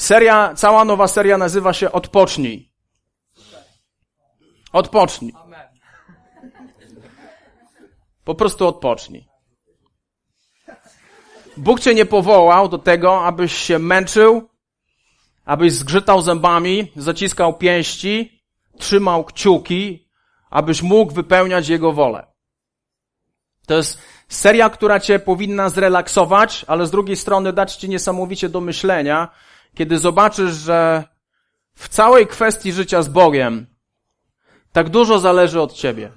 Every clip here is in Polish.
Cała nowa seria nazywa się Odpocznij. Odpocznij. Po prostu odpocznij. Bóg cię nie powołał do tego, abyś się męczył, abyś zgrzytał zębami, zaciskał pięści, trzymał kciuki, abyś mógł wypełniać Jego wolę. To jest seria, która cię powinna zrelaksować, ale z drugiej strony dać ci niesamowicie do myślenia, kiedy zobaczysz, że w całej kwestii życia z Bogiem tak dużo zależy od ciebie.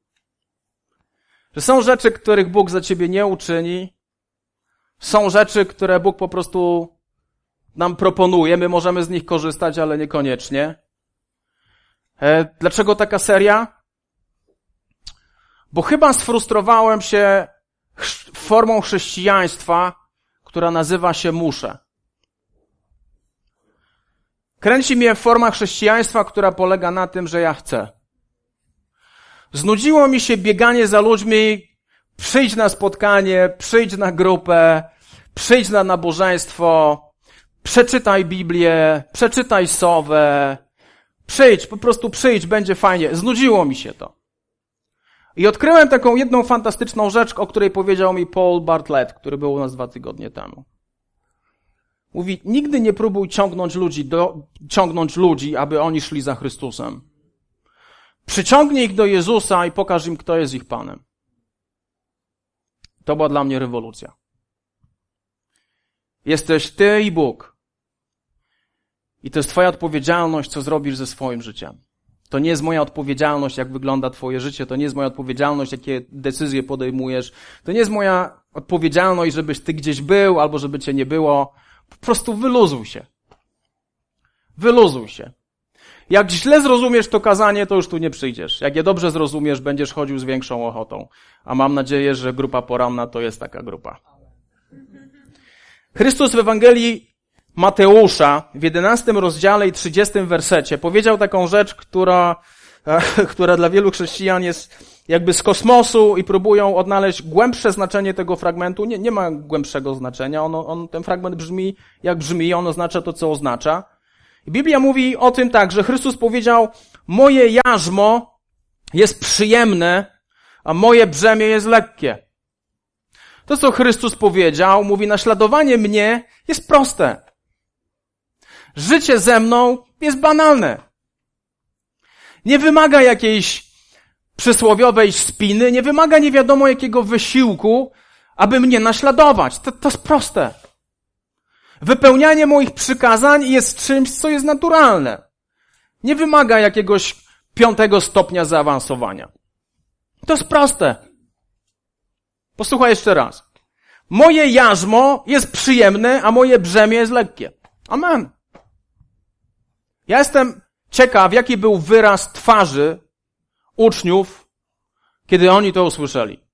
Że są rzeczy, których Bóg za ciebie nie uczyni, są rzeczy, które Bóg po prostu nam proponuje, my możemy z nich korzystać, ale niekoniecznie. Dlaczego taka seria? Bo chyba sfrustrowałem się formą chrześcijaństwa, która nazywa się muszę. Kręci mnie forma chrześcijaństwa, która polega na tym, że ja chcę. Znudziło mi się bieganie za ludźmi, przyjdź na spotkanie, przyjdź na grupę, przyjdź na nabożeństwo, przeczytaj Biblię, przeczytaj Sowę, przyjdź, po prostu przyjdź, będzie fajnie. Znudziło mi się to. I odkryłem taką jedną fantastyczną rzecz, o której powiedział mi Paul Bartlett, który był u nas 2 tygodnie temu. Mówi, nigdy nie próbuj ciągnąć ludzi, aby oni szli za Chrystusem. Przyciągnij ich do Jezusa i pokaż im, kto jest ich Panem. To była dla mnie rewolucja. Jesteś ty i Bóg. I to jest twoja odpowiedzialność, co zrobisz ze swoim życiem. To nie jest moja odpowiedzialność, jak wygląda twoje życie. To nie jest moja odpowiedzialność, jakie decyzje podejmujesz. To nie jest moja odpowiedzialność, żebyś ty gdzieś był, albo żeby cię nie było. Po prostu wyluzuj się. Wyluzuj się. Jak źle zrozumiesz to kazanie, to już tu nie przyjdziesz. Jak je dobrze zrozumiesz, będziesz chodził z większą ochotą. A mam nadzieję, że grupa poranna to jest taka grupa. Chrystus w Ewangelii Mateusza w 11 rozdziale i 30 wersecie powiedział taką rzecz, która dla wielu chrześcijan jest jakby z kosmosu i próbują odnaleźć głębsze znaczenie tego fragmentu. Nie ma głębszego znaczenia. Ten fragment brzmi jak brzmi, on oznacza to, co oznacza. I Biblia mówi o tym tak, że Chrystus powiedział, moje jarzmo jest przyjemne, a moje brzemię jest lekkie. To, co Chrystus powiedział, mówi, naśladowanie mnie jest proste. Życie ze mną jest banalne. Nie wymaga jakiejś przysłowiowej spiny, nie wymaga nie wiadomo jakiego wysiłku, aby mnie naśladować. To jest proste. Wypełnianie moich przykazań jest czymś, co jest naturalne. Nie wymaga jakiegoś 5. stopnia zaawansowania. To jest proste. Posłuchaj jeszcze raz. Moje jarzmo jest przyjemne, a moje brzemię jest lekkie. Amen. Ja jestem ciekaw, jaki był wyraz twarzy uczniów, kiedy oni to usłyszeli.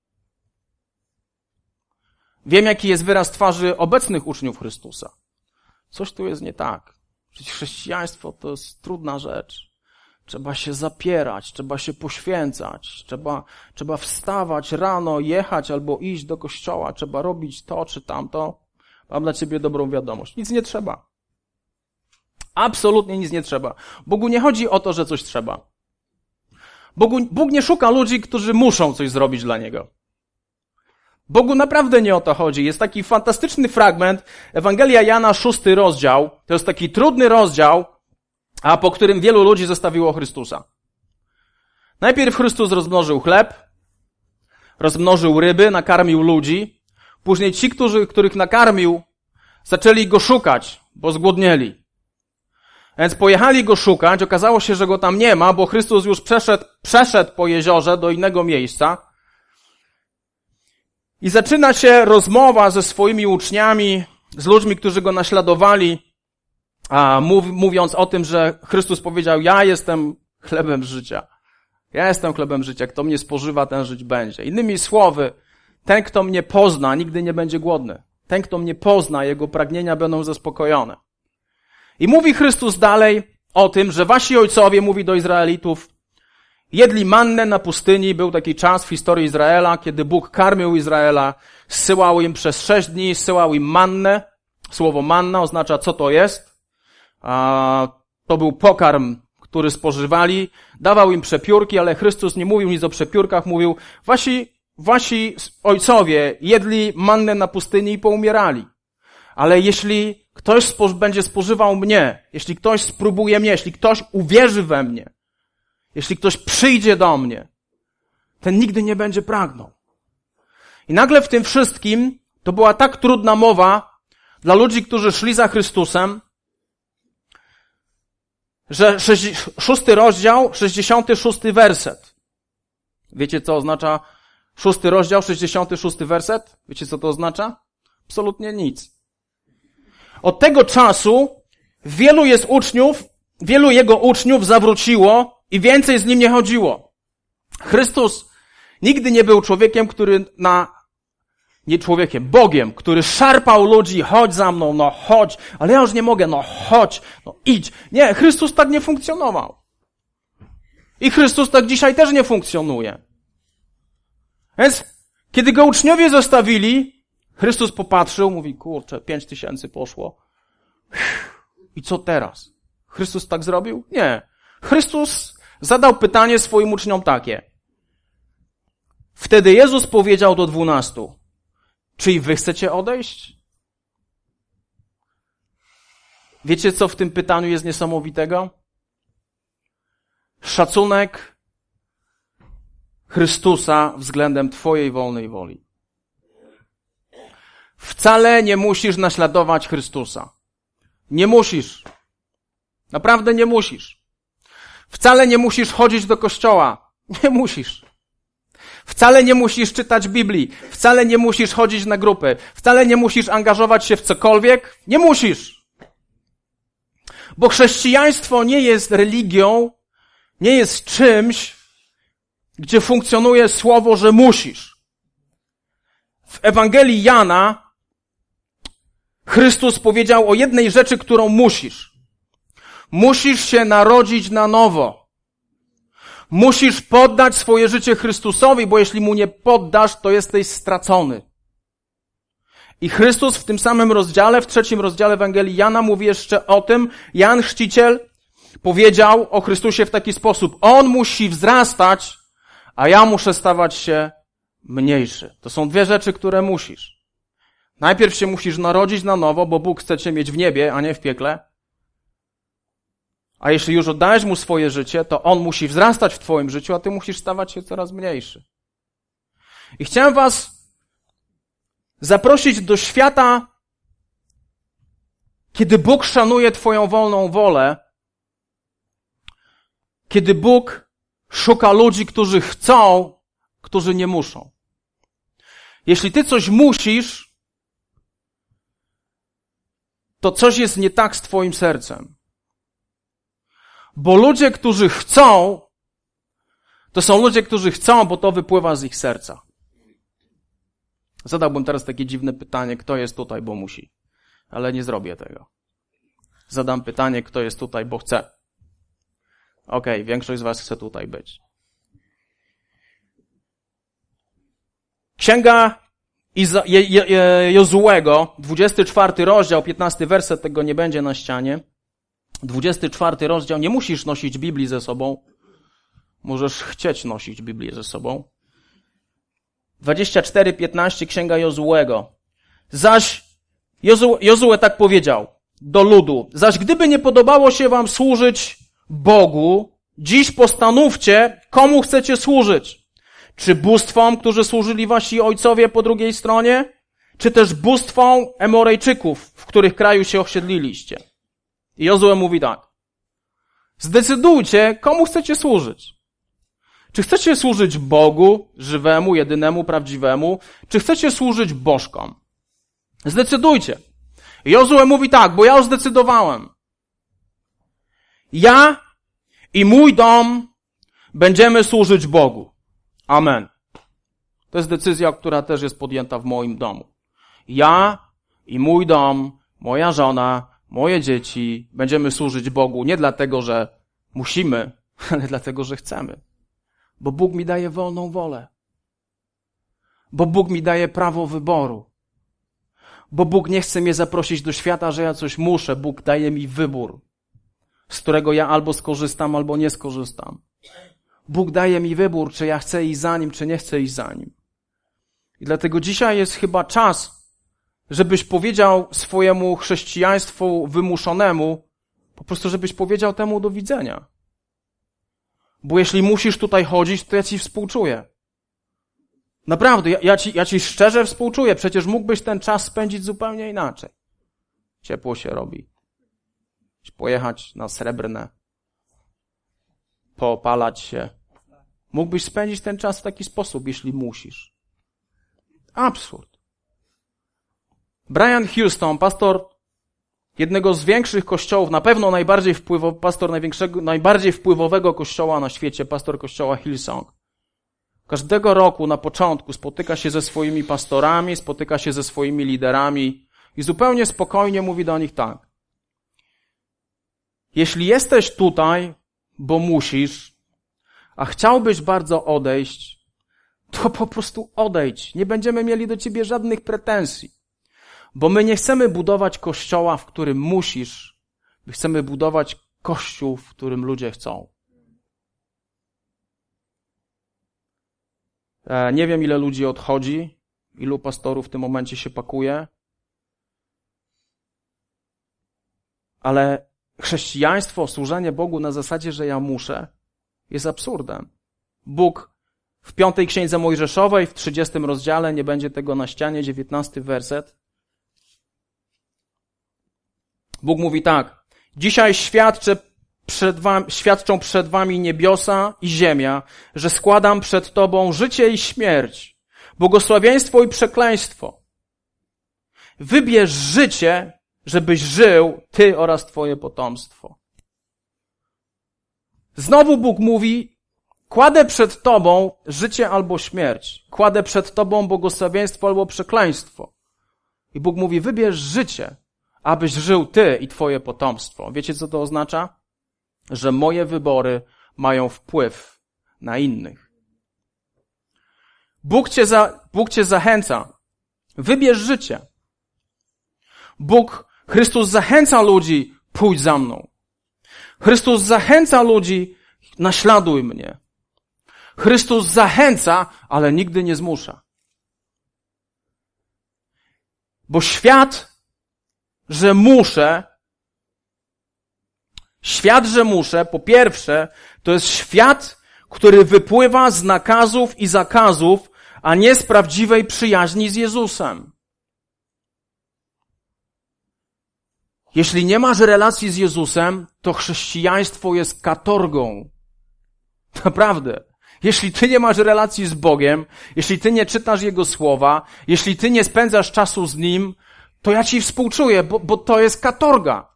Wiem, jaki jest wyraz twarzy obecnych uczniów Chrystusa. Coś tu jest nie tak. Przecież chrześcijaństwo to jest trudna rzecz. Trzeba się zapierać, trzeba się poświęcać, trzeba wstawać rano, jechać albo iść do kościoła, trzeba robić to czy tamto. Mam dla ciebie dobrą wiadomość. Nic nie trzeba. Absolutnie nic nie trzeba. Bogu nie chodzi o to, że coś trzeba. Bóg nie szuka ludzi, którzy muszą coś zrobić dla Niego. Bogu naprawdę nie o to chodzi. Jest taki fantastyczny fragment, Ewangelia Jana, 6 rozdział. To jest taki trudny rozdział, a po którym wielu ludzi zostawiło Chrystusa. Najpierw Chrystus rozmnożył chleb, rozmnożył ryby, nakarmił ludzi. Później ci, których nakarmił, zaczęli Go szukać, bo zgłodnieli. Więc pojechali Go szukać, okazało się, że Go tam nie ma, bo Chrystus już przeszedł po jeziorze do innego miejsca. I zaczyna się rozmowa ze swoimi uczniami, z ludźmi, którzy Go naśladowali, mówiąc o tym, że Chrystus powiedział, ja jestem chlebem życia. Ja jestem chlebem życia. Kto mnie spożywa, ten żyć będzie. Innymi słowy, ten, kto mnie pozna, nigdy nie będzie głodny. Ten, kto mnie pozna, jego pragnienia będą zaspokojone. I mówi Chrystus dalej o tym, że wasi ojcowie, mówi do Izraelitów, jedli mannę na pustyni. Był taki czas w historii Izraela, kiedy Bóg karmił Izraela, zsyłał im przez 6 dni, zsyłał im mannę. Słowo manna oznacza, co to jest. to był pokarm, który spożywali, dawał im przepiórki, ale Chrystus nie mówił nic o przepiórkach, mówił, wasi ojcowie jedli mannę na pustyni i poumierali. Ale jeśli ktoś będzie spożywał mnie, jeśli ktoś spróbuje mnie, jeśli ktoś uwierzy we mnie, jeśli ktoś przyjdzie do mnie, ten nigdy nie będzie pragnął. I nagle w tym wszystkim to była tak trudna mowa dla ludzi, którzy szli za Chrystusem, że 6 rozdział, 66 werset. Wiecie, co oznacza 6 rozdział, 66 werset? Wiecie, co to oznacza? Absolutnie nic. Od tego czasu wielu jego uczniów zawróciło i więcej z nim nie chodziło. Chrystus nigdy nie był człowiekiem, Bogiem, który szarpał ludzi, chodź za mną, no chodź, ale ja już nie mogę, no chodź, no idź. Nie, Chrystus tak nie funkcjonował. I Chrystus tak dzisiaj też nie funkcjonuje. Więc, kiedy go uczniowie zostawili, Chrystus popatrzył, mówi, kurczę, 5000 poszło. I co teraz? Chrystus tak zrobił? Nie. Chrystus zadał pytanie swoim uczniom takie. Wtedy Jezus powiedział do 12. Czy i wy chcecie odejść? Wiecie, co w tym pytaniu jest niesamowitego? Szacunek Chrystusa względem twojej wolnej woli. Wcale nie musisz naśladować Chrystusa. Nie musisz. Naprawdę nie musisz. Wcale nie musisz chodzić do kościoła. Nie musisz. Wcale nie musisz czytać Biblii. Wcale nie musisz chodzić na grupy. Wcale nie musisz angażować się w cokolwiek. Nie musisz. Bo chrześcijaństwo nie jest religią, nie jest czymś, gdzie funkcjonuje słowo, że musisz. W Ewangelii Jana Chrystus powiedział o jednej rzeczy, którą musisz. Musisz się narodzić na nowo. Musisz poddać swoje życie Chrystusowi, bo jeśli mu nie poddasz, to jesteś stracony. I Chrystus w tym samym rozdziale, w 3 rozdziale Ewangelii Jana mówi jeszcze o tym, Jan Chrzciciel powiedział o Chrystusie w taki sposób. On musi wzrastać, a ja muszę stawać się mniejszy. To są dwie rzeczy, które musisz. Najpierw się musisz narodzić na nowo, bo Bóg chce cię mieć w niebie, a nie w piekle. A jeśli już oddajesz mu swoje życie, to on musi wzrastać w twoim życiu, a ty musisz stawać się coraz mniejszy. I chciałem was zaprosić do świata, kiedy Bóg szanuje twoją wolną wolę, kiedy Bóg szuka ludzi, którzy chcą, którzy nie muszą. Jeśli ty coś musisz, to coś jest nie tak z twoim sercem. Bo ludzie, którzy chcą, to są ludzie, którzy chcą, bo to wypływa z ich serca. Zadałbym teraz takie dziwne pytanie, kto jest tutaj, bo musi. Ale nie zrobię tego. Zadam pytanie, kto jest tutaj, bo chce. Okej, większość z was chce tutaj być. Księga Jozułego, 24 rozdział, 15 werset, tego nie będzie na ścianie. 24 rozdział, nie musisz nosić Biblii ze sobą. Możesz chcieć nosić Biblię ze sobą. 24:15 Księga Jozułego. Zaś Jozue tak powiedział do ludu. Zaś gdyby nie podobało się wam służyć Bogu, dziś postanówcie, komu chcecie służyć. Czy bóstwom, którzy służyli wasi ojcowie po drugiej stronie? Czy też bóstwom Emorejczyków, w których kraju się osiedliliście? I Jozue mówi tak. Zdecydujcie, komu chcecie służyć. Czy chcecie służyć Bogu, żywemu, jedynemu, prawdziwemu, czy chcecie służyć bożkom? Zdecydujcie. I Jozue mówi tak, bo ja już zdecydowałem. Ja i mój dom będziemy służyć Bogu. Amen. To jest decyzja, która też jest podjęta w moim domu. Ja i mój dom, moja żona, moje dzieci będziemy służyć Bogu nie dlatego, że musimy, ale dlatego, że chcemy. Bo Bóg mi daje wolną wolę. Bo Bóg mi daje prawo wyboru. Bo Bóg nie chce mnie zaprosić do świata, że ja coś muszę. Bóg daje mi wybór. z którego ja albo skorzystam, albo nie skorzystam. Bóg daje mi wybór, czy ja chcę iść za Nim, czy nie chcę iść za Nim. I dlatego dzisiaj jest chyba czas, żebyś powiedział swojemu chrześcijaństwu wymuszonemu, po prostu żebyś powiedział temu do widzenia. Bo jeśli musisz tutaj chodzić, to ja ci współczuję. Naprawdę, ja ci szczerze współczuję. Przecież mógłbyś ten czas spędzić zupełnie inaczej. Ciepło się robi. Pojechać na Srebrne. Poopalać się. Mógłbyś spędzić ten czas w taki sposób, jeśli musisz. Absurd. Brian Houston, pastor jednego z większych kościołów, na pewno pastor najbardziej wpływowego kościoła na świecie, pastor kościoła Hillsong. Każdego roku na początku spotyka się ze swoimi pastorami, spotyka się ze swoimi liderami i zupełnie spokojnie mówi do nich tak. Jeśli jesteś tutaj, bo musisz, a chciałbyś bardzo odejść, to po prostu odejdź. Nie będziemy mieli do ciebie żadnych pretensji. Bo my nie chcemy budować kościoła, w którym musisz. My chcemy budować kościół, w którym ludzie chcą. Nie wiem, ile ludzi odchodzi, ilu pastorów w tym momencie się pakuje, ale chrześcijaństwo, służenie Bogu na zasadzie, że ja muszę, jest absurdem. Bóg w 5 Księdze Mojżeszowej, w 30 rozdziale, nie będzie tego na ścianie, 19 werset, Bóg mówi tak, dzisiaj świadczą przed wami niebiosa i ziemia, że składam przed tobą życie i śmierć, błogosławieństwo i przekleństwo. Wybierz życie, żebyś żył, ty oraz twoje potomstwo. Znowu Bóg mówi, kładę przed tobą życie albo śmierć, kładę przed tobą błogosławieństwo albo przekleństwo. I Bóg mówi, wybierz życie, abyś żył ty i twoje potomstwo. Wiecie, co to oznacza? Że moje wybory mają wpływ na innych. Bóg cię zachęca. Wybierz życie. Chrystus zachęca ludzi, pójdź za mną. Chrystus zachęca ludzi, naśladuj mnie. Chrystus zachęca, ale nigdy nie zmusza. Bo świat, że muszę, po pierwsze, to jest świat, który wypływa z nakazów i zakazów, a nie z prawdziwej przyjaźni z Jezusem. Jeśli nie masz relacji z Jezusem, to chrześcijaństwo jest katorgą. Naprawdę. Jeśli ty nie masz relacji z Bogiem, jeśli ty nie czytasz Jego słowa, jeśli ty nie spędzasz czasu z Nim, to ja ci współczuję, bo to jest katorga.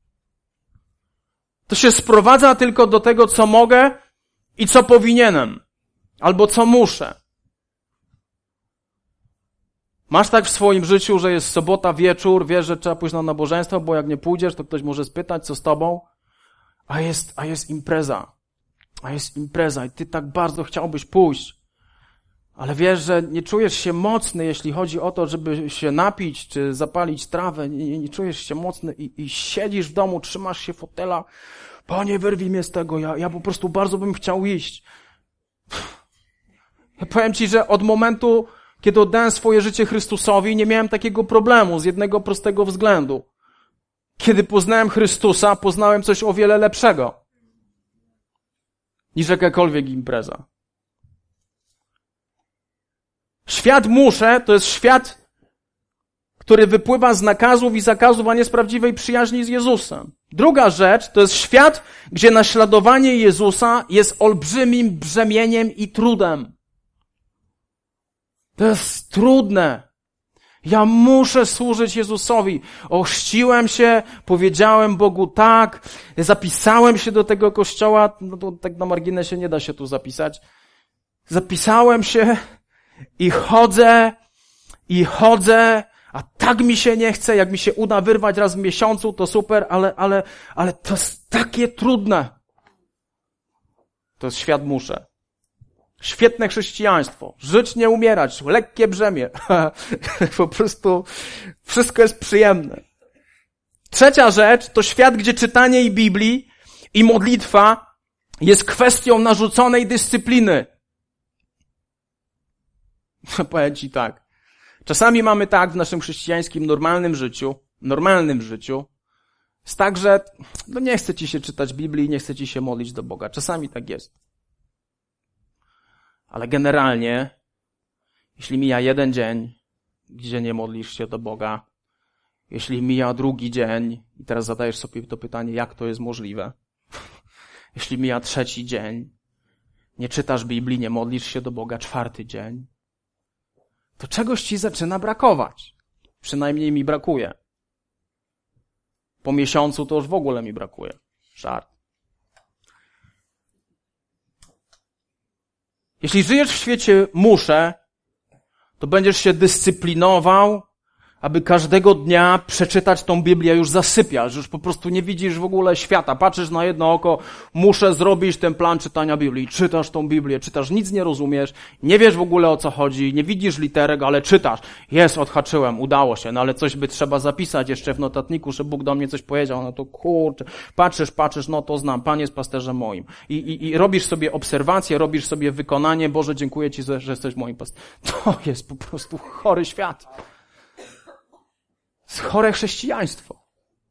To się sprowadza tylko do tego, co mogę i co powinienem, albo co muszę. Masz tak w swoim życiu, że jest sobota, wieczór, wiesz, że trzeba pójść na nabożeństwo, bo jak nie pójdziesz, to ktoś może spytać, co z tobą, a jest impreza i ty tak bardzo chciałbyś pójść, ale wiesz, że nie czujesz się mocny, jeśli chodzi o to, żeby się napić, czy zapalić trawę, nie czujesz się mocny i siedzisz w domu, trzymasz się fotela, Panie, wyrwij mnie z tego, ja po prostu bardzo bym chciał iść. Ja powiem ci, że od momentu, kiedy oddałem swoje życie Chrystusowi, nie miałem takiego problemu z jednego prostego względu. Kiedy poznałem Chrystusa, poznałem coś o wiele lepszego niż jakakolwiek impreza. Świat muszę to jest świat, który wypływa z nakazów i zakazów, a nie z prawdziwej przyjaźni z Jezusem. Druga rzecz to jest świat, gdzie naśladowanie Jezusa jest olbrzymim brzemieniem i trudem. To jest trudne. Ja muszę służyć Jezusowi. Ochrzciłem się, powiedziałem Bogu tak, zapisałem się do tego kościoła, no to tak na marginesie nie da się tu zapisać. Zapisałem się i chodzę, a tak mi się nie chce, jak mi się uda wyrwać raz w miesiącu, to super, ale to jest takie trudne. To jest świat muszę. Świetne chrześcijaństwo. Żyć, nie umierać. Lekkie brzemię. Po prostu wszystko jest przyjemne. Trzecia rzecz to świat, gdzie czytanie Biblii I modlitwa jest kwestią narzuconej dyscypliny. Powiem ci tak. Czasami mamy tak w naszym chrześcijańskim normalnym życiu, jest tak, że nie chce ci się czytać Biblii, nie chce ci się modlić do Boga. Czasami tak jest. Ale generalnie, jeśli mija jeden dzień, gdzie nie modlisz się do Boga, jeśli mija drugi dzień, i teraz zadajesz sobie to pytanie, jak to jest możliwe, jeśli mija trzeci dzień, nie czytasz Biblii, nie modlisz się do Boga, czwarty dzień, to czegoś ci zaczyna brakować. Przynajmniej mi brakuje. Po miesiącu to już w ogóle mi brakuje. Żart. Jeśli żyjesz w świecie muszę, to będziesz się dyscyplinował, aby każdego dnia przeczytać tą Biblię, już zasypiasz, już po prostu nie widzisz w ogóle świata. Patrzysz na jedno oko, muszę zrobić ten plan czytania Biblii. Czytasz tą Biblię, czytasz, nic nie rozumiesz, nie wiesz w ogóle o co chodzi, nie widzisz literek, ale czytasz. Jest, odhaczyłem, udało się, no ale coś by trzeba zapisać jeszcze w notatniku, że Bóg do mnie coś powiedział, no to kurczę, patrzysz, no to znam, Pan jest pasterzem moim. I robisz sobie obserwacje, robisz sobie wykonanie, Boże, dziękuję Ci, że jesteś moim pasterzem. To jest po prostu chory świat. Chore chrześcijaństwo.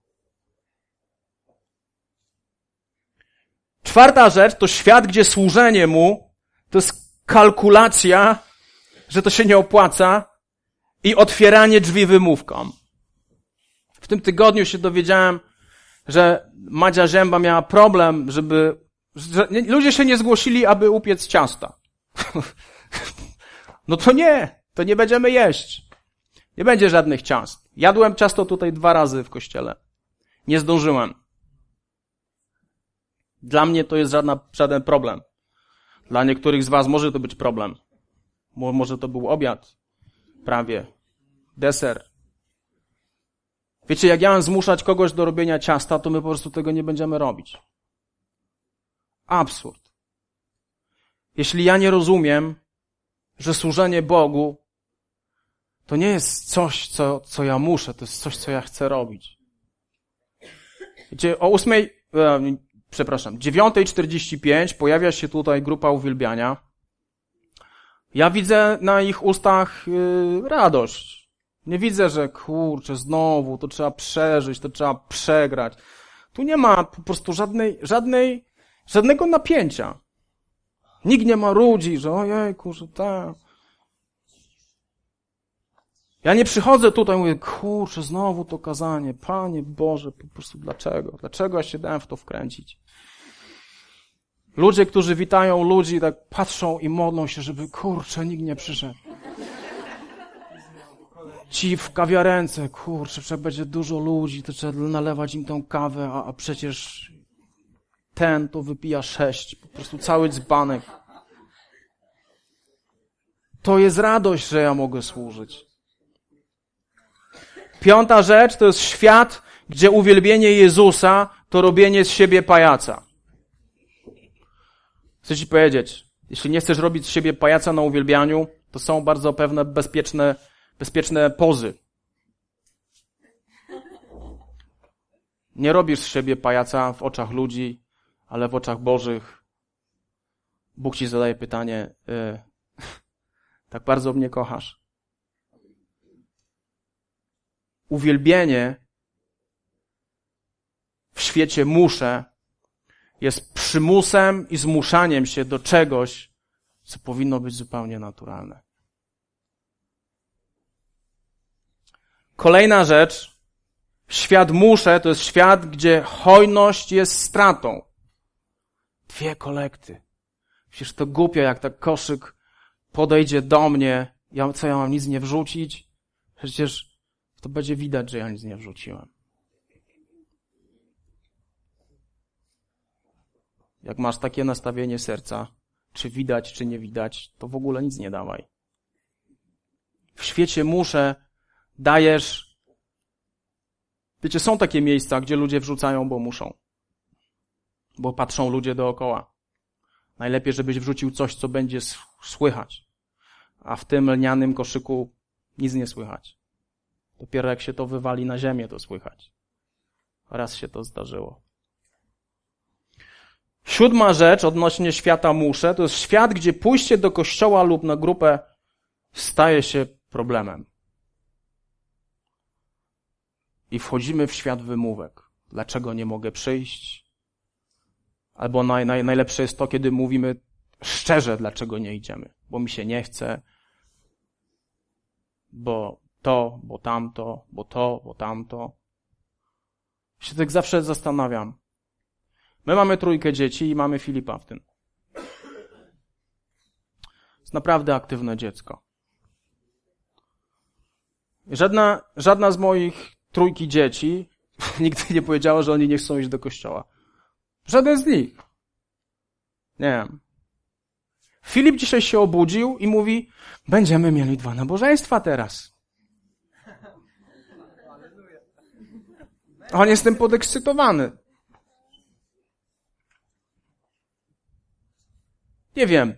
Czwarta rzecz to świat, gdzie służenie Mu to jest kalkulacja, że to się nie opłaca i otwieranie drzwi wymówkom. W tym tygodniu się dowiedziałem, że Madzia Zięba miała problem, że ludzie się nie zgłosili, aby upiec ciasta. No to nie będziemy jeść. Nie będzie żadnych ciast. Jadłem ciasto tutaj 2 razy w kościele. Nie zdążyłem. Dla mnie to jest żaden problem. Dla niektórych z was może to być problem. Może to był obiad. Prawie. Deser. Wiecie, jak ja mam zmuszać kogoś do robienia ciasta, to my po prostu tego nie będziemy robić. Absurd. Jeśli ja nie rozumiem, że służenie Bogu to nie jest coś, co ja muszę, to jest coś, co ja chcę robić. Wiecie, o 9:45 pojawia się tutaj grupa uwielbiania. Ja widzę na ich ustach radość. Nie widzę, że kurczę, znowu, to trzeba przeżyć, to trzeba przegrać. Tu nie ma po prostu żadnego napięcia. Nikt nie ma ludzi, że ojejku, że tak. Ja nie przychodzę tutaj i mówię, kurczę, znowu to kazanie, Panie Boże, po prostu dlaczego? Dlaczego ja się dałem w to wkręcić? Ludzie, którzy witają ludzi, tak patrzą i modlą się, żeby, kurczę, nikt nie przyszedł. Ci w kawiarence, kurczę, przecież będzie dużo ludzi, to trzeba nalewać im tą kawę, a przecież ten to wypija 6, po prostu cały dzbanek. To jest radość, że ja mogę służyć. 5. rzecz to jest świat, gdzie uwielbienie Jezusa to robienie z siebie pajaca. Chcę ci powiedzieć, jeśli nie chcesz robić z siebie pajaca na uwielbianiu, to są bardzo pewne bezpieczne pozy. Nie robisz z siebie pajaca w oczach ludzi, ale w oczach Bożych. Bóg ci zadaje pytanie, tak bardzo mnie kochasz? Uwielbienie w świecie muszę jest przymusem i zmuszaniem się do czegoś, co powinno być zupełnie naturalne. Kolejna rzecz. Świat muszę to jest świat, gdzie hojność jest stratą. 2 kolekty. Przecież to głupio, jak tak koszyk podejdzie do mnie. Ja mam nic nie wrzucić? Przecież to będzie widać, że ja nic nie wrzuciłem. Jak masz takie nastawienie serca, czy widać, czy nie widać, to w ogóle nic nie dawaj. W świecie muszę dajesz... Wiecie, są takie miejsca, gdzie ludzie wrzucają, bo muszą. Bo patrzą ludzie dookoła. Najlepiej, żebyś wrzucił coś, co będzie słychać. A w tym lnianym koszyku nic nie słychać. Dopiero jak się to wywali na ziemię, to słychać. Raz się to zdarzyło. 7. rzecz odnośnie świata muszę, to jest świat, gdzie pójście do kościoła lub na grupę staje się problemem. I wchodzimy w świat wymówek. Dlaczego nie mogę przyjść? Albo najlepsze jest to, kiedy mówimy szczerze, dlaczego nie idziemy. Bo mi się nie chce, bo to, bo tamto, bo to, bo tamto. Się tak zawsze zastanawiam. My mamy 3 dzieci i mamy Filipa w tym. Jest naprawdę aktywne dziecko. Żadna z moich 3 dzieci nigdy nie powiedziała, że oni nie chcą iść do kościoła. Żaden z nich. Nie wiem. Filip dzisiaj się obudził i mówi, będziemy mieli 2 nabożeństwa teraz. On jest tym podekscytowany. Nie wiem.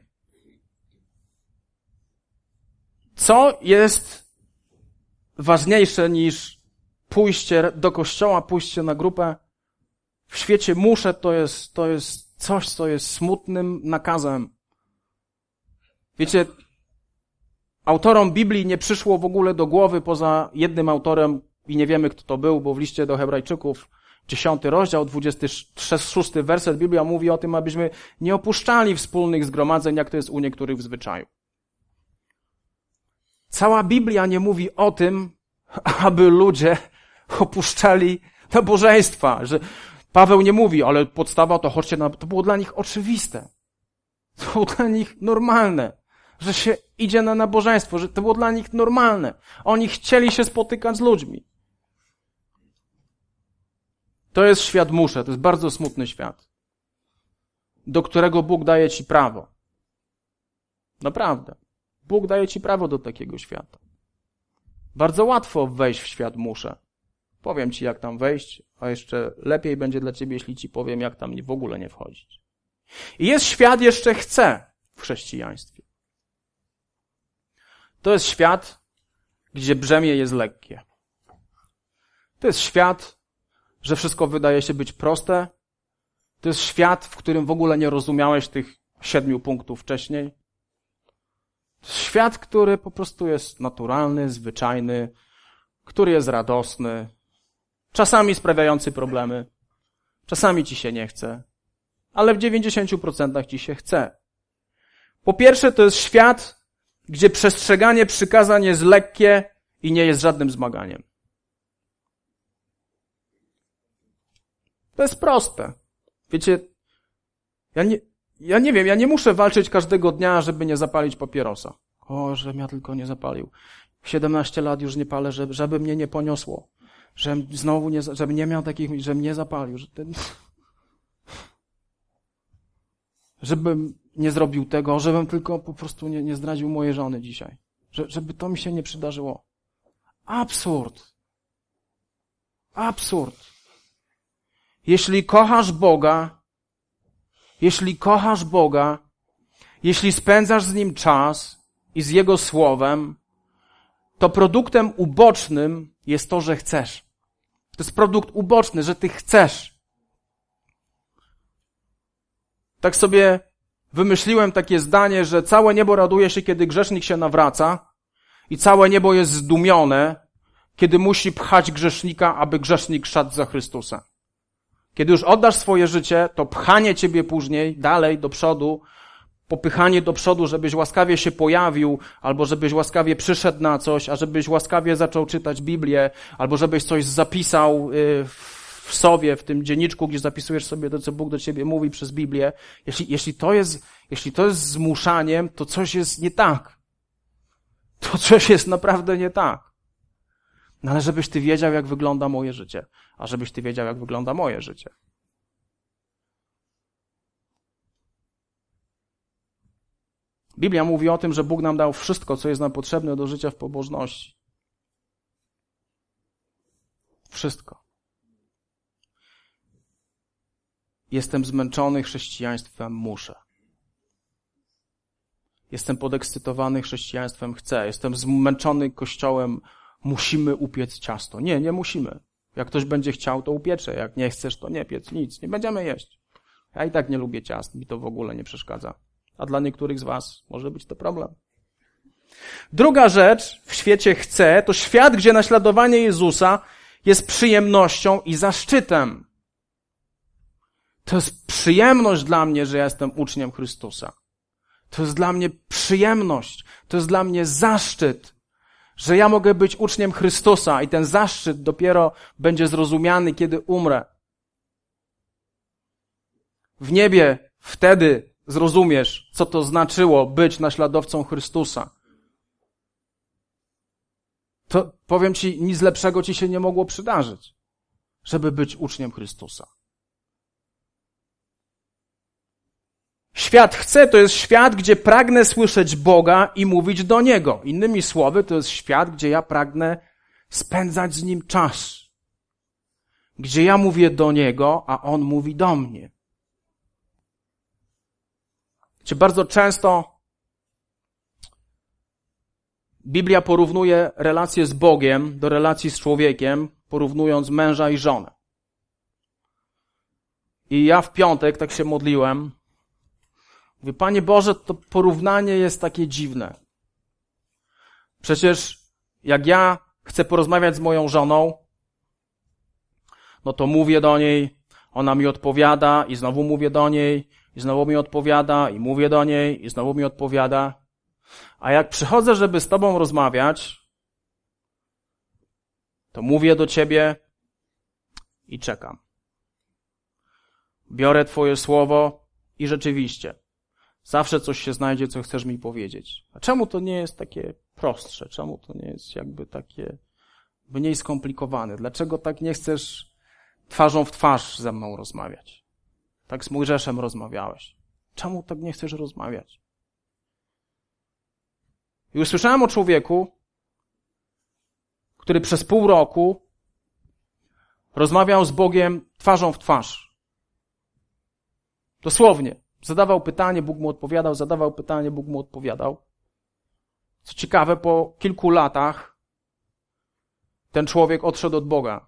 Co jest ważniejsze niż pójście do kościoła, pójście na grupę? W świecie muszę to jest coś, co jest smutnym nakazem. Wiecie, autorom Biblii nie przyszło w ogóle do głowy poza jednym autorem i nie wiemy, kto to był, bo w liście do Hebrajczyków 10 rozdział, 26 werset Biblia mówi o tym, abyśmy nie opuszczali wspólnych zgromadzeń, jak to jest u niektórych w zwyczaju. Cała Biblia nie mówi o tym, aby ludzie opuszczali nabożeństwa, że Paweł nie mówi, ale podstawa to chodźcie na... To było dla nich oczywiste. To było dla nich normalne, że się idzie na nabożeństwo, że to było dla nich normalne. Oni chcieli się spotykać z ludźmi. To jest świat muszę, to jest bardzo smutny świat, do którego Bóg daje ci prawo. Naprawdę. Bóg daje ci prawo do takiego świata. Bardzo łatwo wejść w świat muszę. Powiem ci, jak tam wejść, a jeszcze lepiej będzie dla ciebie, jeśli ci powiem, jak tam w ogóle nie wchodzić. I jest świat jeszcze chce w chrześcijaństwie. To jest świat, gdzie brzemię jest lekkie. To jest świat, że wszystko wydaje się być proste. To jest świat, w którym w ogóle nie rozumiałeś tych 7 punktów wcześniej. To jest świat, który po prostu jest naturalny, zwyczajny, który jest radosny, czasami sprawiający problemy, czasami ci się nie chce, ale w 90% ci się chce. Po pierwsze, to jest świat, gdzie przestrzeganie przykazań jest lekkie i nie jest żadnym zmaganiem. To jest proste. Wiecie, ja nie wiem, ja nie muszę walczyć każdego dnia, żeby nie zapalić papierosa. O, żebym ja tylko nie zapalił. 17 lat już nie palę, żeby mnie nie poniosło. Żebym znowu żebym nie miał takich, żebym nie zapalił. Żebym nie zrobił tego, żebym tylko po prostu nie zdradził mojej żony dzisiaj. Żeby to mi się nie przydarzyło. Absurd. Absurd. Jeśli kochasz Boga, jeśli spędzasz z Nim czas i z Jego Słowem, to produktem ubocznym jest to, że chcesz. To jest produkt uboczny, że ty chcesz. Tak sobie wymyśliłem takie zdanie, że całe niebo raduje się, kiedy grzesznik się nawraca i całe niebo jest zdumione, kiedy musi pchać grzesznika, aby grzesznik szedł za Chrystusem. Kiedy już oddasz swoje życie, to pchanie ciebie później, dalej, do przodu, popychanie do przodu, żebyś łaskawie się pojawił, albo żebyś łaskawie przyszedł na coś, a żebyś łaskawie zaczął czytać Biblię, albo żebyś coś zapisał w sobie, w tym dzienniczku, gdzie zapisujesz sobie to, co Bóg do ciebie mówi przez Biblię. Jeśli to jest zmuszaniem, to coś jest nie tak. To coś jest naprawdę nie tak. No ale żebyś ty wiedział, jak wygląda moje życie. A żebyś ty wiedział, jak wygląda moje życie. Biblia mówi o tym, że Bóg nam dał wszystko, co jest nam potrzebne do życia w pobożności. Wszystko. Jestem zmęczony chrześcijaństwem, muszę. Jestem podekscytowany chrześcijaństwem, chcę. Jestem zmęczony Kościołem, musimy upiec ciasto. Nie musimy. Jak ktoś będzie chciał, to upiecze. Jak nie chcesz, to nie piec nic. Nie będziemy jeść. Ja i tak nie lubię ciast, mi to w ogóle nie przeszkadza. A dla niektórych z was może być to problem. Druga rzecz w świecie chcę, to świat, gdzie naśladowanie Jezusa jest przyjemnością i zaszczytem. To jest przyjemność dla mnie, że ja jestem uczniem Chrystusa. To jest dla mnie przyjemność, to jest dla mnie zaszczyt, że ja mogę być uczniem Chrystusa i ten zaszczyt dopiero będzie zrozumiany, kiedy umrę. W niebie wtedy zrozumiesz, co to znaczyło być naśladowcą Chrystusa. To powiem ci, nic lepszego ci się nie mogło przydarzyć, żeby być uczniem Chrystusa. Świat chce, to jest świat, gdzie pragnę słyszeć Boga i mówić do Niego. Innymi słowy, to jest świat, gdzie ja pragnę spędzać z Nim czas. Gdzie ja mówię do Niego, a On mówi do mnie. Czy bardzo często Biblia porównuje relacje z Bogiem do relacji z człowiekiem, porównując męża i żonę. I ja w piątek tak się modliłem. Mówię, Panie Boże, to porównanie jest takie dziwne. Przecież jak ja chcę porozmawiać z moją żoną, no to mówię do niej, ona mi odpowiada i znowu mówię do niej, i znowu mi odpowiada, i mówię do niej, i znowu mi odpowiada. A jak przychodzę, żeby z Tobą rozmawiać, to mówię do Ciebie i czekam. Biorę Twoje słowo i rzeczywiście, zawsze coś się znajdzie, co chcesz mi powiedzieć. A czemu to nie jest takie prostsze? Czemu to nie jest jakby takie mniej skomplikowane? Dlaczego tak nie chcesz twarzą w twarz ze mną rozmawiać? Tak z Mojżeszem rozmawiałeś. Czemu tak nie chcesz rozmawiać? I usłyszałem o człowieku, który przez pół roku rozmawiał z Bogiem twarzą w twarz. Dosłownie. Zadawał pytanie, Bóg mu odpowiadał, zadawał pytanie, Bóg mu odpowiadał. Co ciekawe, po kilku latach ten człowiek odszedł od Boga.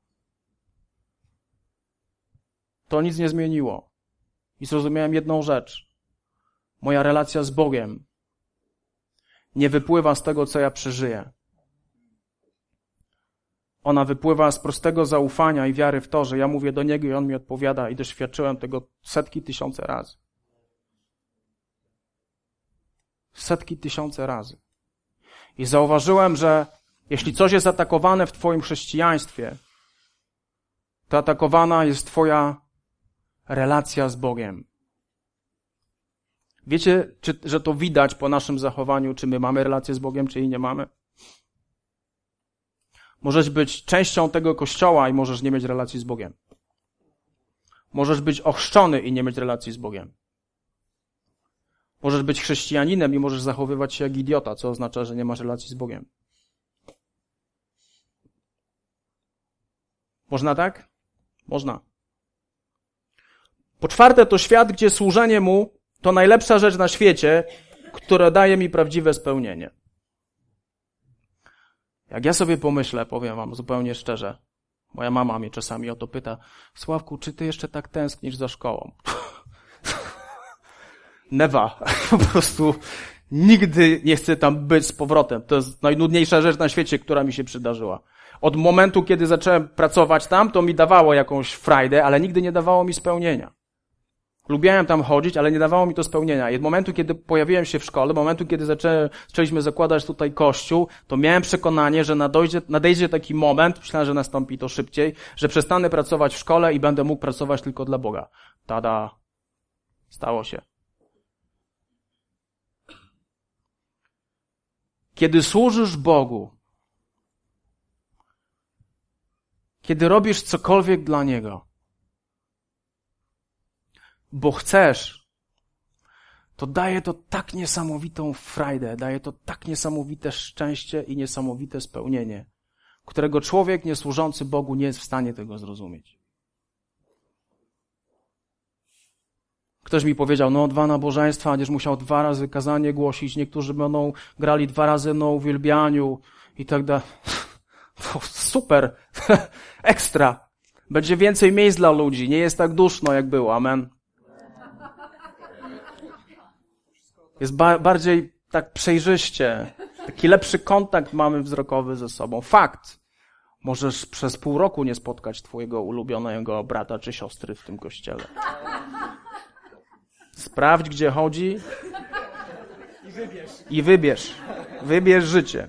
To nic nie zmieniło. I zrozumiałem jedną rzecz. Moja relacja z Bogiem nie wypływa z tego, co ja przeżyję. Ona wypływa z prostego zaufania i wiary w to, że ja mówię do Niego i On mi odpowiada i doświadczyłem tego setki, tysiące razy. Setki, tysiące razy. I zauważyłem, że jeśli coś jest atakowane w Twoim chrześcijaństwie, to atakowana jest Twoja relacja z Bogiem. Wiecie, że to widać po naszym zachowaniu, czy my mamy relację z Bogiem, czy jej nie mamy? Możesz być częścią tego Kościoła i możesz nie mieć relacji z Bogiem. Możesz być ochrzczony i nie mieć relacji z Bogiem. Możesz być chrześcijaninem i możesz zachowywać się jak idiota, co oznacza, że nie masz relacji z Bogiem. Można tak? Można. Po czwarte, to świat, gdzie służenie Mu to najlepsza rzecz na świecie, która daje mi prawdziwe spełnienie. Jak ja sobie pomyślę, powiem wam zupełnie szczerze, moja mama mnie czasami o to pyta, Sławku, czy ty jeszcze tak tęsknisz za szkołą? Newa. Po prostu nigdy nie chcę tam być z powrotem. To jest najnudniejsza rzecz na świecie, która mi się przydarzyła. Od momentu, kiedy zacząłem pracować tam, to mi dawało jakąś frajdę, ale nigdy nie dawało mi spełnienia. Lubiałem tam chodzić, ale nie dawało mi to spełnienia. I od momentu, kiedy pojawiłem się w szkole, momentu, kiedy zaczęliśmy zakładać tutaj kościół, to miałem przekonanie, że nadejdzie taki moment, myślałem, że nastąpi to szybciej, że przestanę pracować w szkole i będę mógł pracować tylko dla Boga. Tada. Stało się. Kiedy służysz Bogu, kiedy robisz cokolwiek dla Niego, bo chcesz, to daje to tak niesamowitą frajdę, daje to tak niesamowite szczęście i niesamowite spełnienie, którego człowiek niesłużący Bogu nie jest w stanie tego zrozumieć. Ktoś mi powiedział, 2 nabożeństwa, będziesz musiał 2 razy kazanie głosić, niektórzy będą grali 2 razy na uwielbianiu i tak dalej. Super, ekstra. Będzie więcej miejsc dla ludzi, nie jest tak duszno jak było, amen. Jest bardziej tak przejrzyście. Taki lepszy kontakt mamy wzrokowy ze sobą. Fakt. Możesz przez pół roku nie spotkać twojego ulubionego brata czy siostry w tym kościele. Sprawdź, gdzie chodzi i wybierz. Wybierz życie.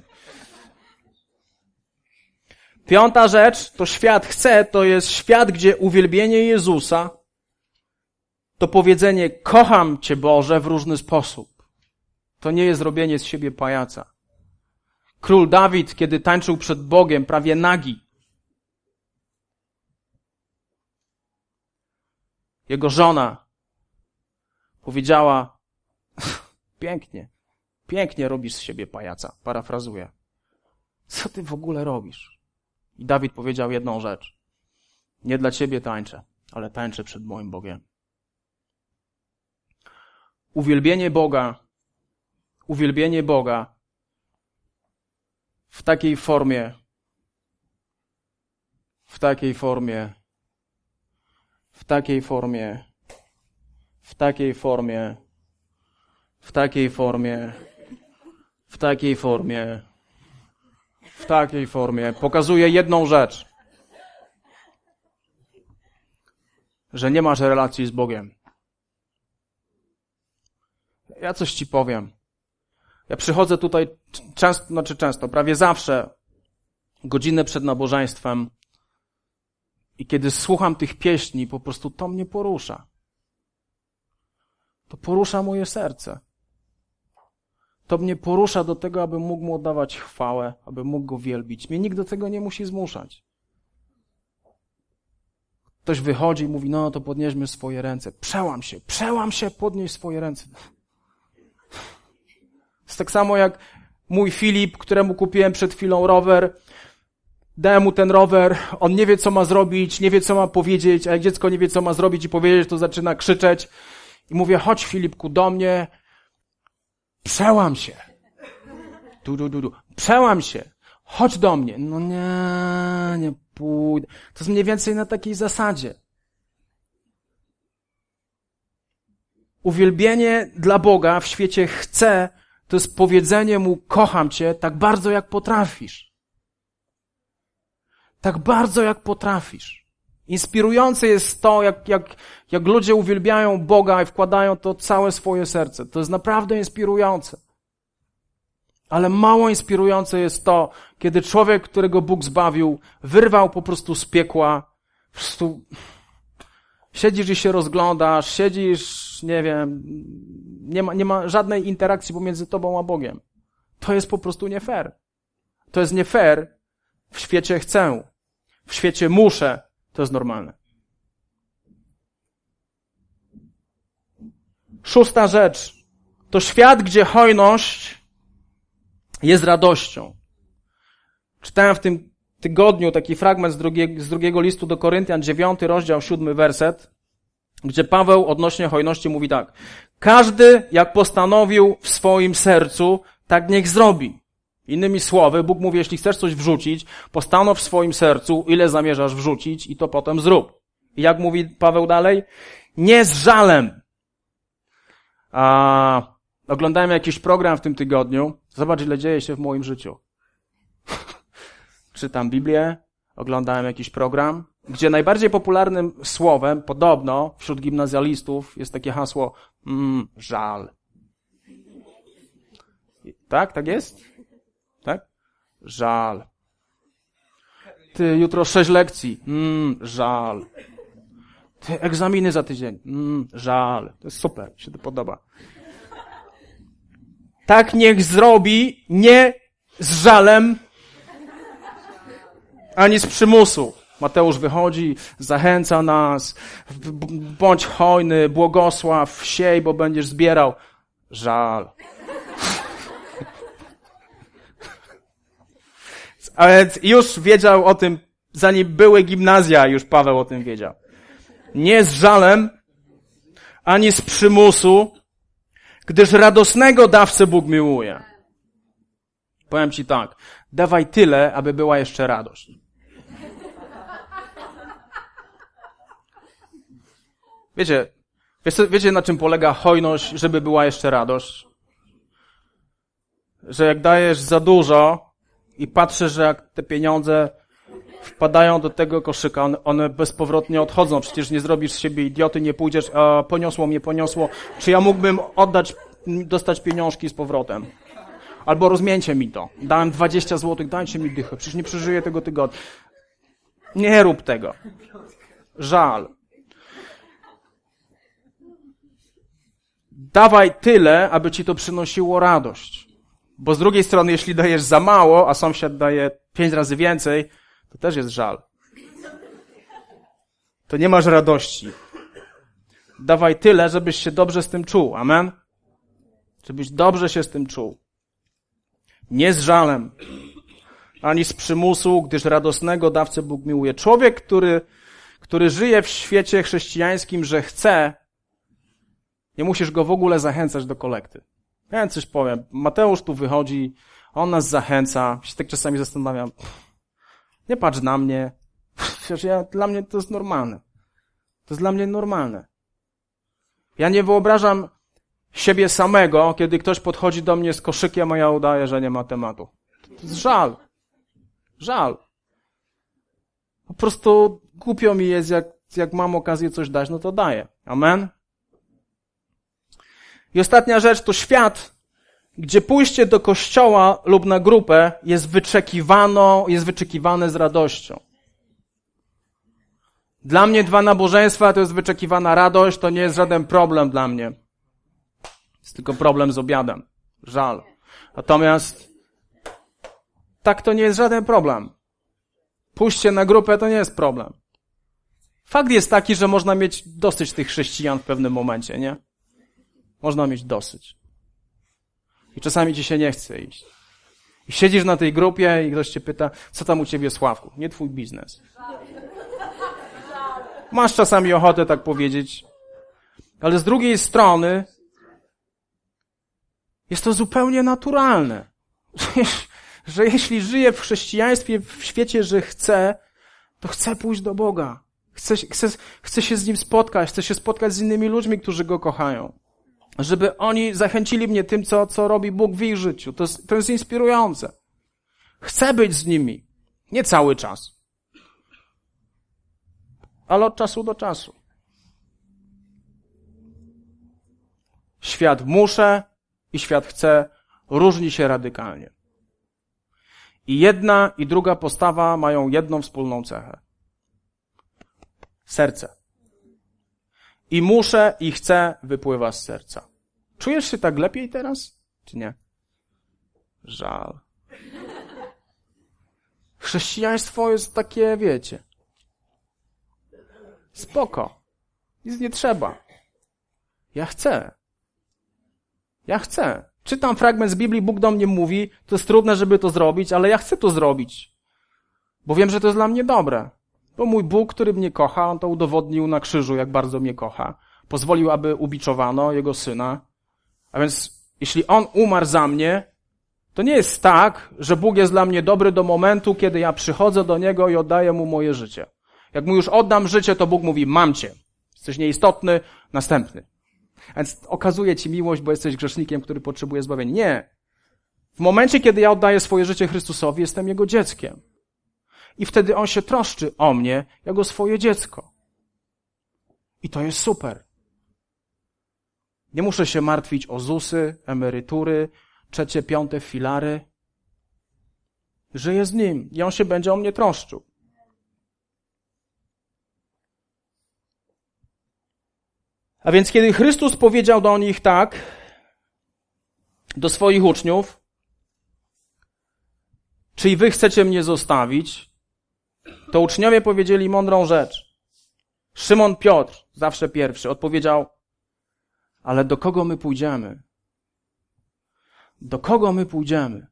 Piąta rzecz, to świat chce, to jest świat, gdzie uwielbienie Jezusa to powiedzenie kocham Cię Boże w różny sposób. To nie jest robienie z siebie pajaca. Król Dawid, kiedy tańczył przed Bogiem, prawie nagi. Jego żona powiedziała, pięknie robisz z siebie pajaca. Parafrazuję. Co ty w ogóle robisz? I Dawid powiedział jedną rzecz. Nie dla ciebie tańczę, ale tańczę przed moim Bogiem. Uwielbienie Boga w takiej formie, pokazuje jedną rzecz. Że nie masz relacji z Bogiem. Ja coś ci powiem. Ja przychodzę tutaj często, prawie zawsze, godzinę przed nabożeństwem i kiedy słucham tych pieśni, po prostu to mnie porusza. To porusza moje serce. To mnie porusza do tego, abym mógł mu oddawać chwałę, abym mógł go wielbić. Mnie nikt do tego nie musi zmuszać. Ktoś wychodzi i mówi, no to podnieśmy swoje ręce. Przełam się, podnieś swoje ręce. Jest tak samo jak mój Filip, któremu kupiłem przed chwilą rower. Dałem mu ten rower, on nie wie, co ma zrobić, nie wie, co ma powiedzieć, a jak dziecko nie wie, co ma zrobić i powiedzieć, to zaczyna krzyczeć. I mówię, chodź Filipku do mnie, przełam się. Przełam się, chodź do mnie. No nie pójdę. To jest mniej więcej na takiej zasadzie. Uwielbienie dla Boga w świecie chce, to jest powiedzenie Mu, kocham Cię tak bardzo, jak potrafisz. Tak bardzo, jak potrafisz. Inspirujące jest to, jak ludzie uwielbiają Boga i wkładają to całe swoje serce. To jest naprawdę inspirujące. Ale mało inspirujące jest to, kiedy człowiek, którego Bóg zbawił, wyrwał po prostu z piekła, po prostu siedzisz i się rozglądasz, siedzisz, nie wiem, nie ma żadnej interakcji pomiędzy tobą a Bogiem. To jest po prostu nie fair. To jest nie fair w świecie chcę, w świecie muszę, to jest normalne. Szósta rzecz. To świat, gdzie hojność jest radością. Czytałem w tym tygodniu taki fragment z drugiego listu do Koryntian, 9 rozdział, 7 werset, gdzie Paweł odnośnie hojności mówi tak. Każdy, jak postanowił w swoim sercu, tak niech zrobi. Innymi słowy, Bóg mówi, jeśli chcesz coś wrzucić, postanów w swoim sercu, ile zamierzasz wrzucić i to potem zrób. I jak mówi Paweł dalej? Nie z żalem. Oglądałem jakiś program w tym tygodniu. Zobacz, ile dzieje się w moim życiu. Czytam Biblię, oglądałem jakiś program, gdzie najbardziej popularnym słowem, podobno wśród gimnazjalistów, jest takie hasło żal. Tak? Tak jest? Tak? Żal. Ty, jutro 6 lekcji. Żal. Ty, egzaminy za tydzień. Żal. To jest super, mi się to podoba. Tak niech zrobi, nie z żalem, ani z przymusu. Mateusz wychodzi, zachęca nas, bądź hojny, błogosław, siej, bo będziesz zbierał. Żal. A więc już wiedział o tym, zanim były gimnazja, już Paweł o tym wiedział. Nie z żalem, ani z przymusu, gdyż radosnego dawcę Bóg miłuje. Powiem ci tak, dawaj tyle, aby była jeszcze radość. Wiecie na czym polega hojność, żeby była jeszcze radość? że jak dajesz za dużo i patrzysz, że jak te pieniądze wpadają do tego koszyka, one bezpowrotnie odchodzą. Przecież nie zrobisz z siebie idioty, nie pójdziesz, a poniosło mnie, poniosło. Czy ja mógłbym dostać pieniążki z powrotem? Albo rozmieńcie mi to. Dałem 20 zł, dajcie mi dychę. Przecież nie przeżyję tego tygodnia. Nie rób tego. Żal. Dawaj tyle, aby ci to przynosiło radość. Bo z drugiej strony, jeśli dajesz za mało, a sąsiad daje 5 razy więcej, to też jest żal. To nie masz radości. Dawaj tyle, żebyś się dobrze z tym czuł. Amen? Żebyś dobrze się z tym czuł. Nie z żalem, ani z przymusu, gdyż radosnego dawcę Bóg miłuje. Człowiek, który żyje w świecie chrześcijańskim, że chce, nie musisz go w ogóle zachęcać do kolekty. Ja coś powiem. Mateusz tu wychodzi, on nas zachęca. Się tak czasami zastanawiam. Nie patrz na mnie. Przecież dla mnie to jest normalne. To jest dla mnie normalne. Ja nie wyobrażam siebie samego, kiedy ktoś podchodzi do mnie z koszykiem, a ja udaję, że nie ma tematu. To jest żal. Żal. Po prostu głupio mi jest, jak mam okazję coś dać, no to daję. Amen? I ostatnia rzecz to świat, gdzie pójście do kościoła lub na grupę jest wyczekiwane z radością. Dla mnie 2 nabożeństwa to jest wyczekiwana radość, to nie jest żaden problem dla mnie. Jest tylko problem z obiadem. Żal. Natomiast tak to nie jest żaden problem. Pójście na grupę to nie jest problem. Fakt jest taki, że można mieć dosyć tych chrześcijan w pewnym momencie, nie? Można mieć dosyć. I czasami ci się nie chce iść. I siedzisz na tej grupie i ktoś cię pyta, co tam u ciebie, Sławku? Nie twój biznes. Masz czasami ochotę tak powiedzieć, ale z drugiej strony jest to zupełnie naturalne, że jeśli żyję w chrześcijaństwie, w świecie, że chcę, to chcę pójść do Boga. Chcę się z Nim spotkać, chcę się spotkać z innymi ludźmi, którzy Go kochają. Żeby oni zachęcili mnie tym, co robi Bóg w ich życiu. To jest inspirujące. Chcę być z nimi. Nie cały czas. Ale od czasu do czasu. Świat muszę i świat chce różni się radykalnie. I jedna i druga postawa mają jedną wspólną cechę. Serce. I muszę i chcę wypływa z serca. Czujesz się tak lepiej teraz? Czy nie? Żal. Chrześcijaństwo jest takie, wiecie, spoko. Nic nie trzeba. Ja chcę. Ja chcę. Czytam fragment z Biblii, Bóg do mnie mówi, to jest trudne, żeby to zrobić, ale ja chcę to zrobić. Bo wiem, że to jest dla mnie dobre. Bo mój Bóg, który mnie kocha, On to udowodnił na krzyżu, jak bardzo mnie kocha. Pozwolił, aby ubiczowano Jego Syna. A więc, jeśli On umarł za mnie, to nie jest tak, że Bóg jest dla mnie dobry do momentu, kiedy ja przychodzę do Niego i oddaję Mu moje życie. Jak Mu już oddam życie, to Bóg mówi, mam Cię. Jesteś nieistotny, następny. A więc okazuje Ci miłość, bo jesteś grzesznikiem, który potrzebuje zbawienia. Nie. W momencie, kiedy ja oddaję swoje życie Chrystusowi, jestem Jego dzieckiem. I wtedy On się troszczy o mnie, jako swoje dziecko. I to jest super. Nie muszę się martwić o ZUS-y, emerytury, 3., 5. filary. Żyję z Nim i On się będzie o mnie troszczył. A więc kiedy Chrystus powiedział do nich tak, do swoich uczniów, czy i wy chcecie mnie zostawić, to uczniowie powiedzieli mądrą rzecz. Szymon Piotr, zawsze pierwszy, odpowiedział, ale do kogo my pójdziemy? Do kogo my pójdziemy?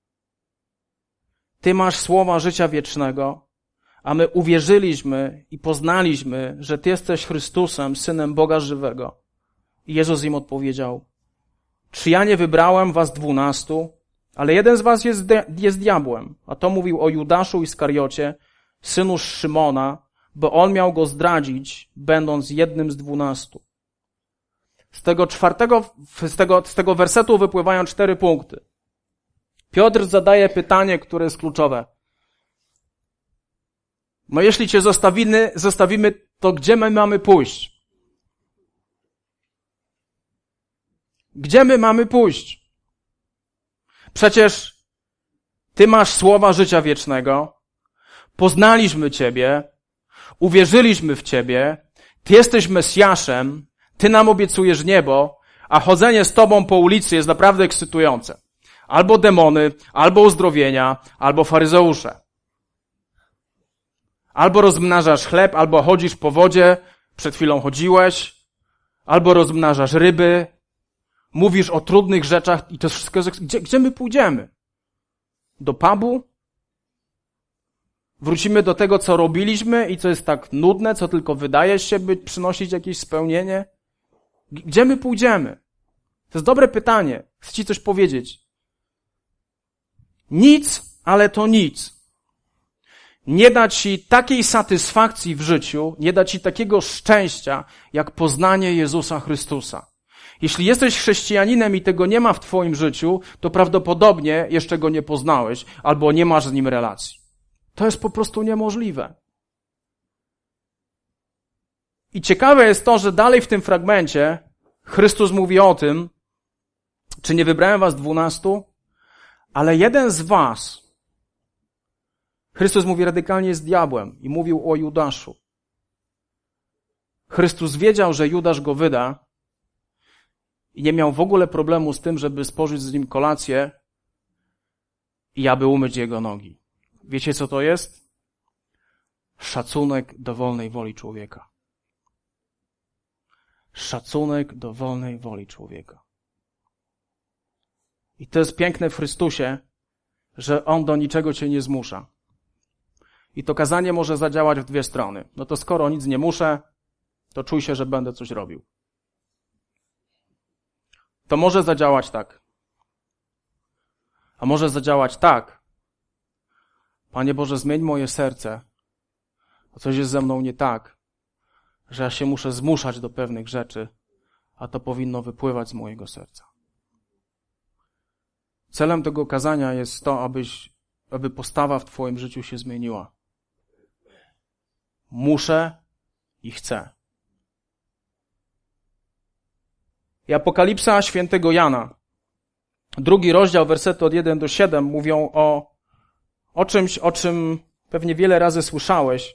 Ty masz słowa życia wiecznego, a my uwierzyliśmy i poznaliśmy, że Ty jesteś Chrystusem, Synem Boga żywego. I Jezus im odpowiedział, czy ja nie wybrałem was 12, ale jeden z was jest diabłem. A to mówił o Judaszu Iskariocie, synu Szymona, bo on miał go zdradzić, będąc jednym z 12. Z tego wersetu wypływają 4 punkty. Piotr zadaje pytanie, które jest kluczowe. No jeśli cię zostawimy, to gdzie my mamy pójść? Gdzie my mamy pójść? Przecież Ty masz słowa życia wiecznego, poznaliśmy Ciebie, uwierzyliśmy w Ciebie, Ty jesteś Mesjaszem, Ty nam obiecujesz niebo, a chodzenie z Tobą po ulicy jest naprawdę ekscytujące. Albo demony, albo uzdrowienia, albo faryzeusze. Albo rozmnażasz chleb, albo chodzisz po wodzie, przed chwilą chodziłeś, albo rozmnażasz ryby, mówisz o trudnych rzeczach i to wszystko jest... Gdzie my pójdziemy? Do pubu? Wrócimy do tego, co robiliśmy i co jest tak nudne, co tylko wydaje się przynosić jakieś spełnienie? Gdzie my pójdziemy? To jest dobre pytanie. Chcę Ci coś powiedzieć. Nic, ale to nic. Nie da Ci takiej satysfakcji w życiu, nie da Ci takiego szczęścia, jak poznanie Jezusa Chrystusa. Jeśli jesteś chrześcijaninem i tego nie ma w Twoim życiu, to prawdopodobnie jeszcze Go nie poznałeś albo nie masz z Nim relacji. To jest po prostu niemożliwe. I ciekawe jest to, że dalej w tym fragmencie Chrystus mówi o tym, czy nie wybrałem was 12, ale jeden z was, Chrystus mówi radykalnie, jest diabłem i mówił o Judaszu. Chrystus wiedział, że Judasz go wyda i nie miał w ogóle problemu z tym, żeby spożyć z nim kolację i aby umyć jego nogi. Wiecie, co to jest? Szacunek do wolnej woli człowieka. Szacunek do wolnej woli człowieka. I to jest piękne w Chrystusie, że On do niczego cię nie zmusza. I to kazanie może zadziałać w dwie strony. No to skoro nic nie muszę, to czuj się, że będę coś robił. To może zadziałać tak. A może zadziałać tak. Panie Boże, zmień moje serce, bo coś jest ze mną nie tak, że ja się muszę zmuszać do pewnych rzeczy, a to powinno wypływać z mojego serca. Celem tego kazania jest to, aby postawa w Twoim życiu się zmieniła. Muszę i chcę. I Apokalipsa świętego Jana, 2 rozdział, wersety od 1 do 7 mówią o czymś, o czym pewnie wiele razy słyszałeś.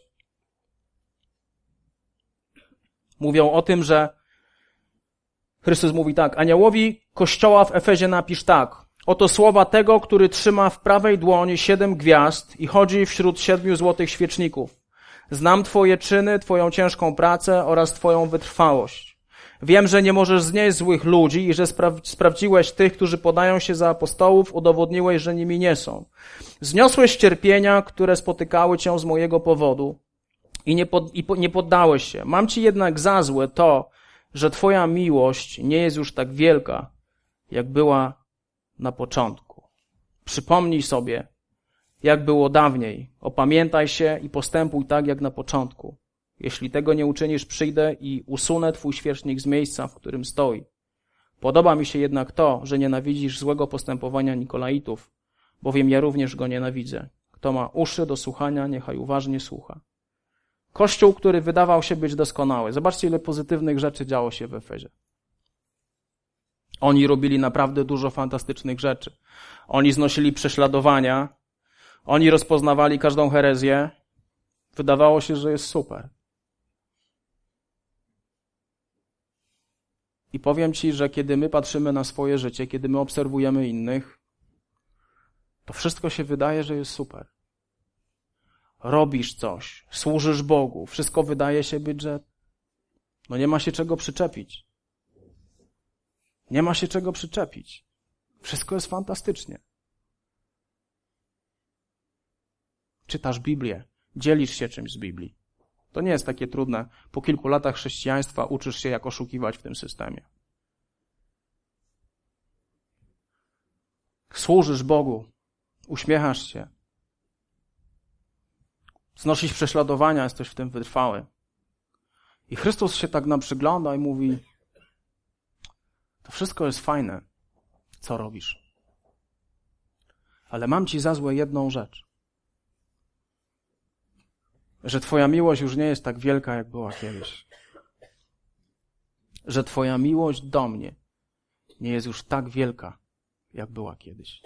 Mówią o tym, że Chrystus mówi tak: aniołowi kościoła w Efezie napisz tak: oto słowa tego, który trzyma w prawej dłoni 7 gwiazd i chodzi wśród 7 złotych świeczników. Znam Twoje czyny, Twoją ciężką pracę oraz Twoją wytrwałość. Wiem, że nie możesz znieść złych ludzi i że sprawdziłeś tych, którzy podają się za apostołów, udowodniłeś, że nimi nie są. Zniosłeś cierpienia, które spotykały Cię z mojego powodu i nie poddałeś się. Mam Ci jednak za złe to, że Twoja miłość nie jest już tak wielka, jak była na początku. Przypomnij sobie, jak było dawniej. Opamiętaj się i postępuj tak, jak na początku. Jeśli tego nie uczynisz, przyjdę i usunę Twój świecznik z miejsca, w którym stoi. Podoba mi się jednak to, że nienawidzisz złego postępowania Nikolaitów, bowiem ja również go nienawidzę. Kto ma uszy do słuchania, niechaj uważnie słucha. Kościół, który wydawał się być doskonały. Zobaczcie, ile pozytywnych rzeczy działo się w Efezie. Oni robili naprawdę dużo fantastycznych rzeczy. Oni znosili prześladowania. Oni rozpoznawali każdą herezję. Wydawało się, że jest super. I powiem Ci, że kiedy my patrzymy na swoje życie, kiedy my obserwujemy innych, to wszystko się wydaje, że jest super. Robisz coś, służysz Bogu, wszystko wydaje się być, że nie ma się czego przyczepić. Nie ma się czego przyczepić. Wszystko jest fantastycznie. Czytasz Biblię, dzielisz się czymś z Biblii. To nie jest takie trudne. Po kilku latach chrześcijaństwa uczysz się, jak oszukiwać w tym systemie. Służysz Bogu, uśmiechasz się, znosisz prześladowania, jesteś w tym wytrwały. I Chrystus się tak nam przygląda i mówi: to wszystko jest fajne, co robisz. Ale mam ci za złe jedną rzecz. Że twoja miłość już nie jest tak wielka, jak była kiedyś. Że twoja miłość do mnie nie jest już tak wielka, jak była kiedyś.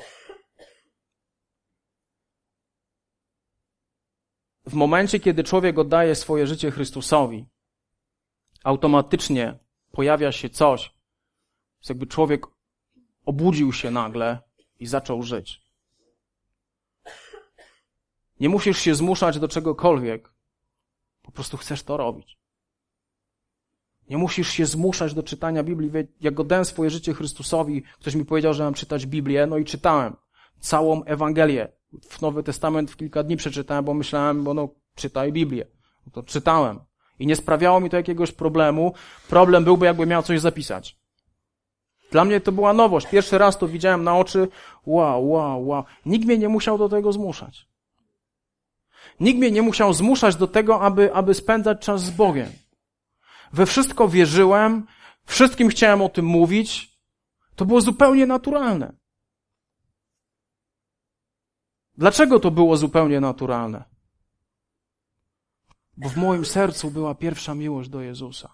W momencie, kiedy człowiek oddaje swoje życie Chrystusowi, automatycznie pojawia się coś, jakby człowiek obudził się nagle i zaczął żyć. Nie musisz się zmuszać do czegokolwiek, po prostu chcesz to robić. Nie musisz się zmuszać do czytania Biblii. Jak oddałem swoje życie Chrystusowi, ktoś mi powiedział, że mam czytać Biblię, no i czytałem całą Ewangelię. W Nowy Testament w kilka dni przeczytałem, bo myślałem, czytaj Biblię. No to czytałem. I nie sprawiało mi to jakiegoś problemu. Problem byłby, jakby miał coś zapisać. Dla mnie to była nowość. Pierwszy raz to widziałem na oczy. Wow. Nikt mnie nie musiał do tego zmuszać. Nikt mnie nie musiał zmuszać do tego, aby spędzać czas z Bogiem. We wszystko wierzyłem, wszystkim chciałem o tym mówić. To było zupełnie naturalne. Dlaczego to było zupełnie naturalne? Bo w moim sercu była pierwsza miłość do Jezusa.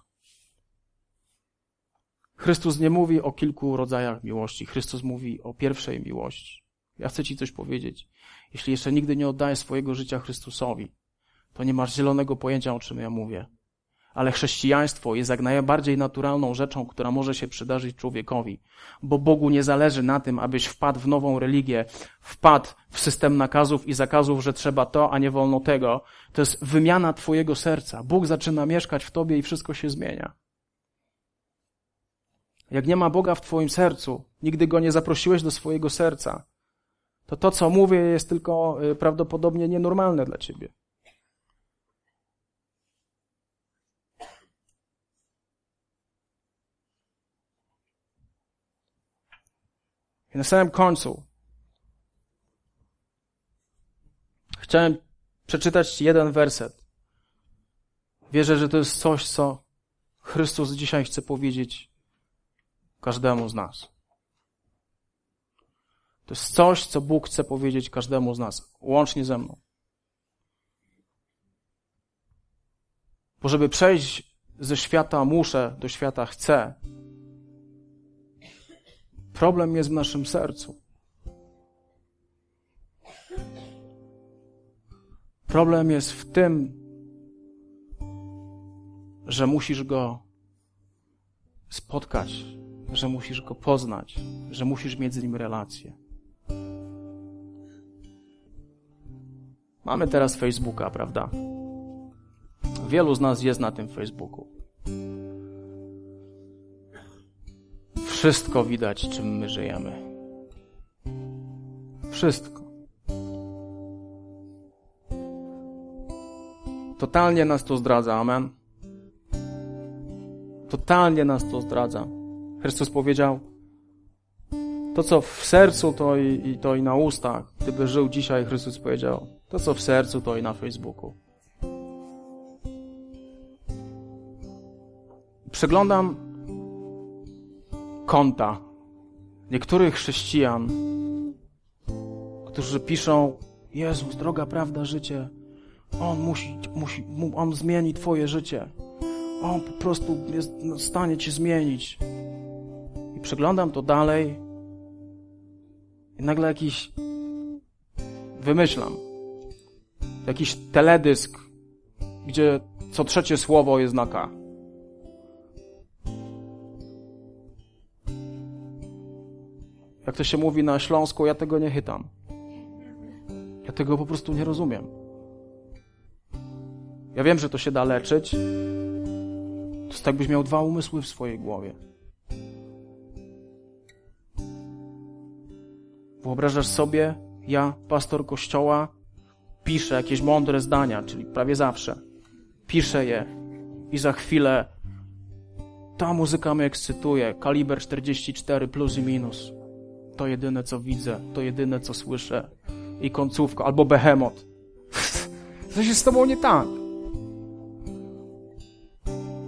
Chrystus nie mówi o kilku rodzajach miłości. Chrystus mówi o pierwszej miłości. Ja chcę ci coś powiedzieć. Jeśli jeszcze nigdy nie oddajesz swojego życia Chrystusowi, to nie masz zielonego pojęcia, o czym ja mówię. Ale chrześcijaństwo jest jak najbardziej naturalną rzeczą, która może się przydarzyć człowiekowi. Bo Bogu nie zależy na tym, abyś wpadł w nową religię, wpadł w system nakazów i zakazów, że trzeba to, a nie wolno tego. To jest wymiana twojego serca. Bóg zaczyna mieszkać w tobie i wszystko się zmienia. Jak nie ma Boga w twoim sercu, nigdy Go nie zaprosiłeś do swojego serca, to, co mówię, jest tylko prawdopodobnie nienormalne dla ciebie. I na samym końcu chciałem przeczytać jeden werset. Wierzę, że to jest coś, co Chrystus dzisiaj chce powiedzieć każdemu z nas. To jest coś, co Bóg chce powiedzieć każdemu z nas, łącznie ze mną. Bo żeby przejść ze świata muszę do świata chcę, problem jest w naszym sercu. Problem jest w tym, że musisz Go spotkać, że musisz Go poznać, że musisz mieć z Nim relację. Mamy teraz Facebooka, prawda? Wielu z nas jest na tym Facebooku. Wszystko widać, czym my żyjemy. Wszystko. Totalnie nas to zdradza, amen? Totalnie nas to zdradza. Chrystus powiedział, to co w sercu, to i na ustach. Gdyby żył dzisiaj, Chrystus powiedział, to co w sercu, to i na Facebooku. Przeglądam konta niektórych chrześcijan, którzy piszą, Jezus, droga, prawda, życie. On zmieni twoje życie. On po prostu jest w stanie cię zmienić. I przeglądam to dalej i nagle jakiś teledysk, gdzie co trzecie słowo jest na K. Jak to się mówi na Śląsku, ja tego nie chytam. Ja tego po prostu nie rozumiem. Ja wiem, że to się da leczyć. To jest tak, byś miał dwa umysły w swojej głowie. Wyobrażasz sobie, ja, pastor kościoła, piszę jakieś mądre zdania, czyli prawie zawsze. Piszę je i za chwilę ta muzyka mnie ekscytuje. Kaliber 44 plus i minus. To jedyne, co widzę, to jedyne, co słyszę. I końcówka, albo Behemoth. Coś jest z tobą nie tak.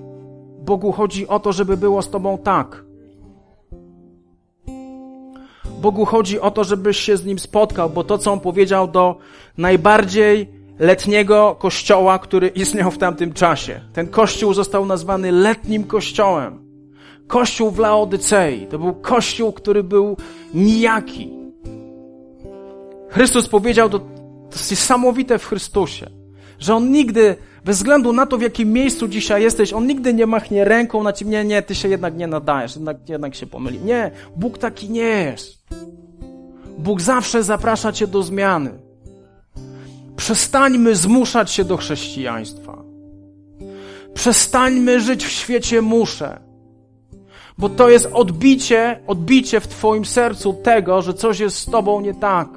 Bogu chodzi o to, żeby było z tobą tak. Bogu chodzi o to, żebyś się z Nim spotkał, bo to, co On powiedział do najbardziej letniego kościoła, który istniał w tamtym czasie. Ten kościół został nazwany letnim kościołem. Kościół w Laodycei. To był kościół, który był nijaki. Chrystus powiedział, to jest niesamowite w Chrystusie, że On nigdy, bez względu na to, w jakim miejscu dzisiaj jesteś, On nigdy nie machnie ręką na ciebie, nie, ty się jednak nie nadajesz, jednak się pomyli. Nie, Bóg taki nie jest. Bóg zawsze zaprasza cię do zmiany. Przestańmy zmuszać się do chrześcijaństwa. Przestańmy żyć w świecie muszę. Bo to jest odbicie w twoim sercu tego, że coś jest z tobą nie tak.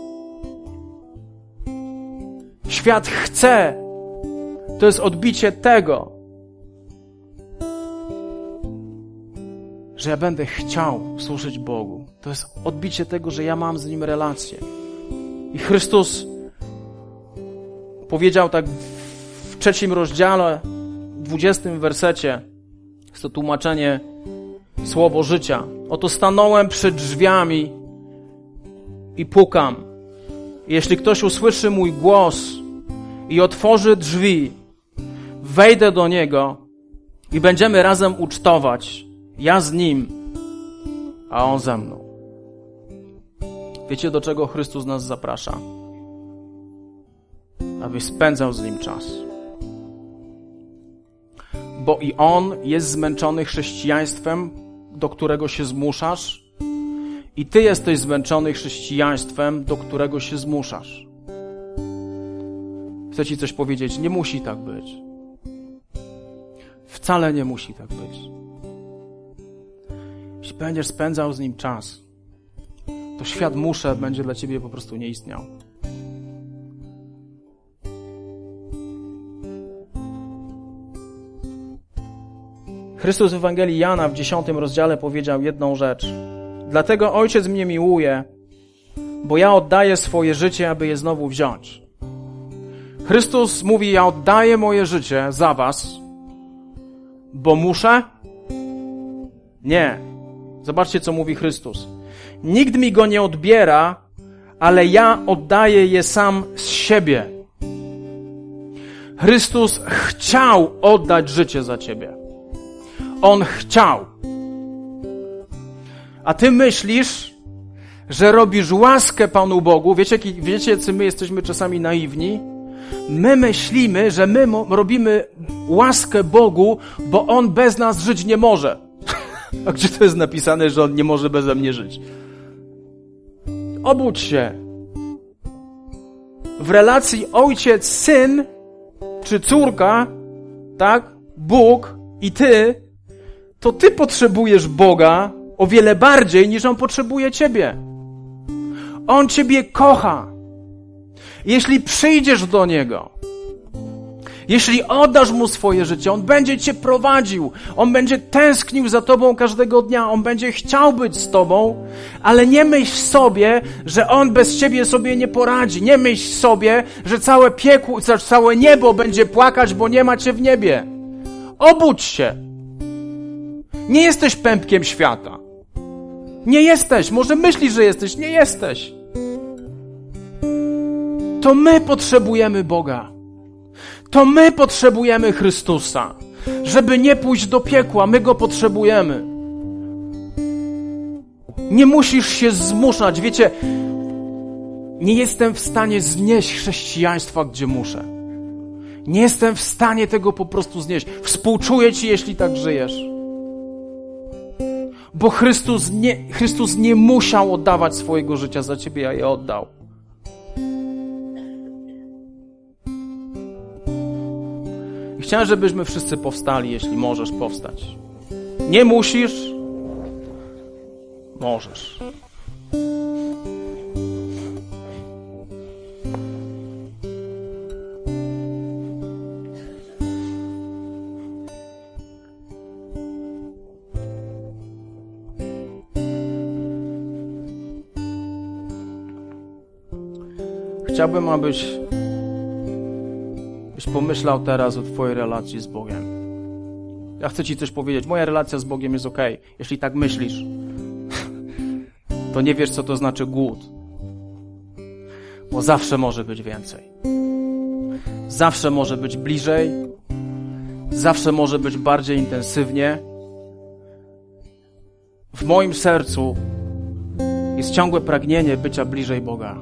Świat chce. To jest odbicie tego, że ja będę chciał służyć Bogu. To jest odbicie tego, że ja mam z Nim relację. I Chrystus powiedział tak w 3 rozdziale, 20 wersecie, jest to tłumaczenie słowo życia. Oto stanąłem przed drzwiami i pukam. Jeśli ktoś usłyszy mój głos i otworzy drzwi, wejdę do niego i będziemy razem ucztować. Ja z nim, a on ze mną. Wiecie, do czego Chrystus nas zaprasza? Abyś spędzał z nim czas. Bo i on jest zmęczony chrześcijaństwem, do którego się zmuszasz, i ty jesteś zmęczony chrześcijaństwem, do którego się zmuszasz. Chcę ci coś powiedzieć, nie musi tak być. Wcale nie musi tak być. Jeśli będziesz spędzał z nim czas, to świat muszę będzie dla ciebie po prostu nie istniał. Chrystus w Ewangelii Jana w 10 rozdziale powiedział jedną rzecz. Dlatego Ojciec mnie miłuje, bo ja oddaję swoje życie, aby je znowu wziąć. Chrystus mówi, ja oddaję moje życie za was, bo muszę? Nie. Zobaczcie, co mówi Chrystus. Nikt mi go nie odbiera, ale ja oddaję je sam z siebie. Chrystus chciał oddać życie za ciebie. On chciał. A ty myślisz, że robisz łaskę Panu Bogu. Wiecie, jacy my jesteśmy czasami naiwni? My myślimy, że my robimy łaskę Bogu, bo On bez nas żyć nie może. A gdzie to jest napisane, że On nie może beze mnie żyć? Obudź się. W relacji ojciec, syn czy córka, tak? Bóg i ty, to ty potrzebujesz Boga o wiele bardziej niż On potrzebuje ciebie. On ciebie kocha. Jeśli przyjdziesz do Niego, jeśli oddasz Mu swoje życie, On będzie cię prowadził, On będzie tęsknił za tobą każdego dnia, On będzie chciał być z tobą, ale nie myśl sobie, że On bez ciebie sobie nie poradzi. Nie myśl sobie, że całe piekło, całe niebo będzie płakać, bo nie ma cię w niebie. Obudź się. Nie jesteś pępkiem świata. Nie jesteś. Może myślisz, że jesteś. Nie jesteś. To my potrzebujemy Boga. To my potrzebujemy Chrystusa. Żeby nie pójść do piekła, my Go potrzebujemy. Nie musisz się zmuszać. Wiecie, nie jestem w stanie znieść chrześcijaństwa, gdzie muszę. Nie jestem w stanie tego po prostu znieść. Współczuję ci, jeśli tak żyjesz. Bo Chrystus nie musiał oddawać swojego życia za ciebie, a je oddał. I chciałem, żebyśmy wszyscy powstali, jeśli możesz powstać. Nie musisz, możesz. Chciałbym, abyś pomyślał teraz o twojej relacji z Bogiem. Ja chcę ci coś powiedzieć. Moja relacja z Bogiem jest okej. Jeśli tak myślisz. to nie wiesz, co to znaczy głód. Bo zawsze może być więcej. Zawsze może być bliżej. Zawsze może być bardziej intensywnie. W moim sercu jest ciągłe pragnienie bycia bliżej Boga.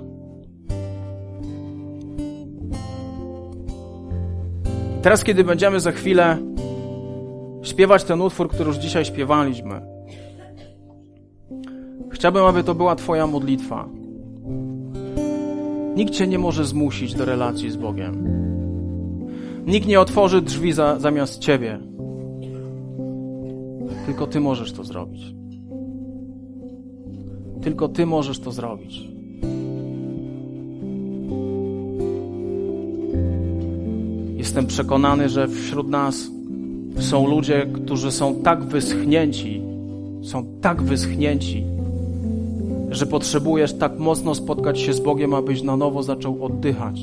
Teraz, kiedy będziemy za chwilę śpiewać ten utwór, który już dzisiaj śpiewaliśmy, chciałbym, aby to była Twoja modlitwa. Nikt Cię nie może zmusić do relacji z Bogiem. Nikt nie otworzy drzwi zamiast Ciebie. Tylko Ty możesz to zrobić. Tylko Ty możesz to zrobić. Jestem przekonany, że wśród nas są ludzie, którzy są tak wyschnięci, że potrzebujesz tak mocno spotkać się z Bogiem, abyś na nowo zaczął oddychać.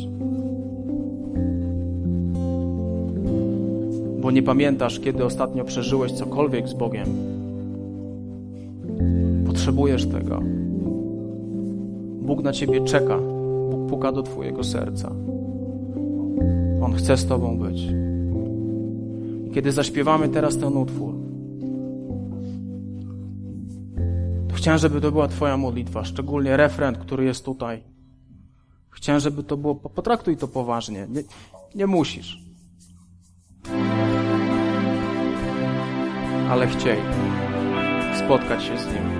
Bo nie pamiętasz, kiedy ostatnio przeżyłeś cokolwiek z Bogiem. Potrzebujesz tego. Bóg na Ciebie czeka. Bóg puka do Twojego serca. On chce z Tobą być. Kiedy zaśpiewamy teraz ten utwór, to chciałem, żeby to była Twoja modlitwa, szczególnie refren, który jest tutaj. Chciałem, żeby to było, potraktuj to poważnie. Nie musisz. Ale chciej spotkać się z Nim.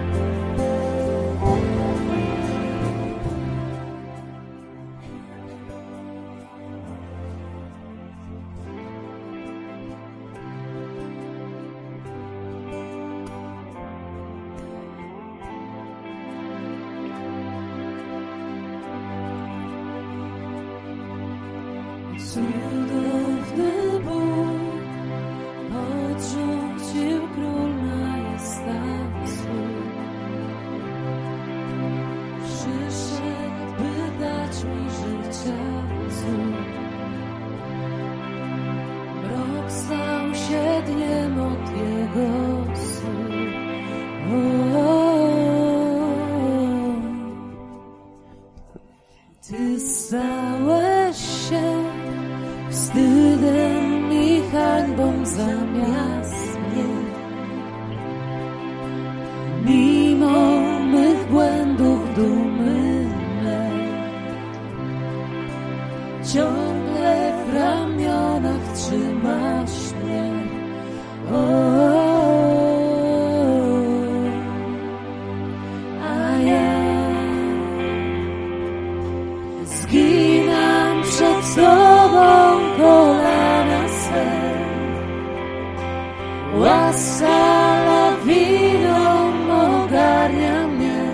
Cudowny Bóg, odrzucił król majestatu. Przyszedł, by dać mi życia cud. Mrok stał się dniem od Jego słów. Ty stałeś się wstydem i hańbą zamiast mnie. Mimo mych błędów, dumy mej, ciągle w ramionach trzymasz mnie. A ja zginam przed Tobą, kolana swe. Łaska lawiną ogarnia mnie.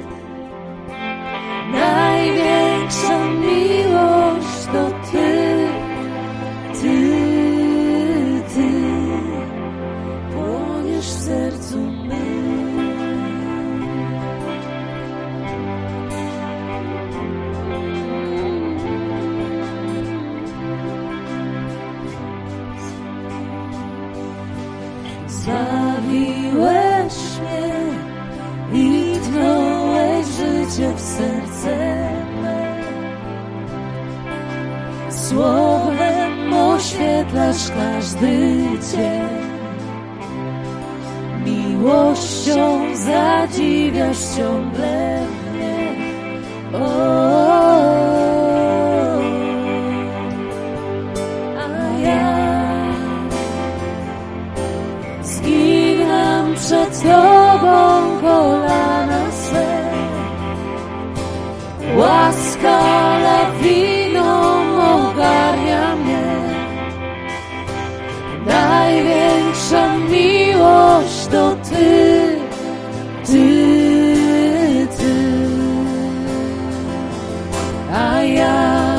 Największa miłość to Ty, Ty, Ty. Płoniesz w sercu mym. Zbawiłeś mnie i tknąłeś życie w serce me. Słowem oświetlasz każdy dzień. Miłością zadziwiasz ciągle mnie. A ja zginam przed Tobą, kolana swe. Łaska lawiną ogarnia mnie. Największa miłość to Ty, Ty, Ty. A ja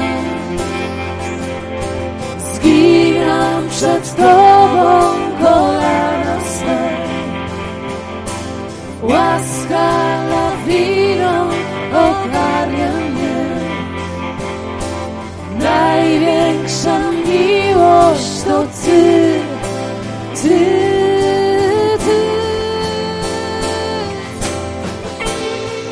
zginam przed Tobą, kolana swe. Łaska lawiną ogarnia mnie. Największa miłość to Ty, Ty, Ty.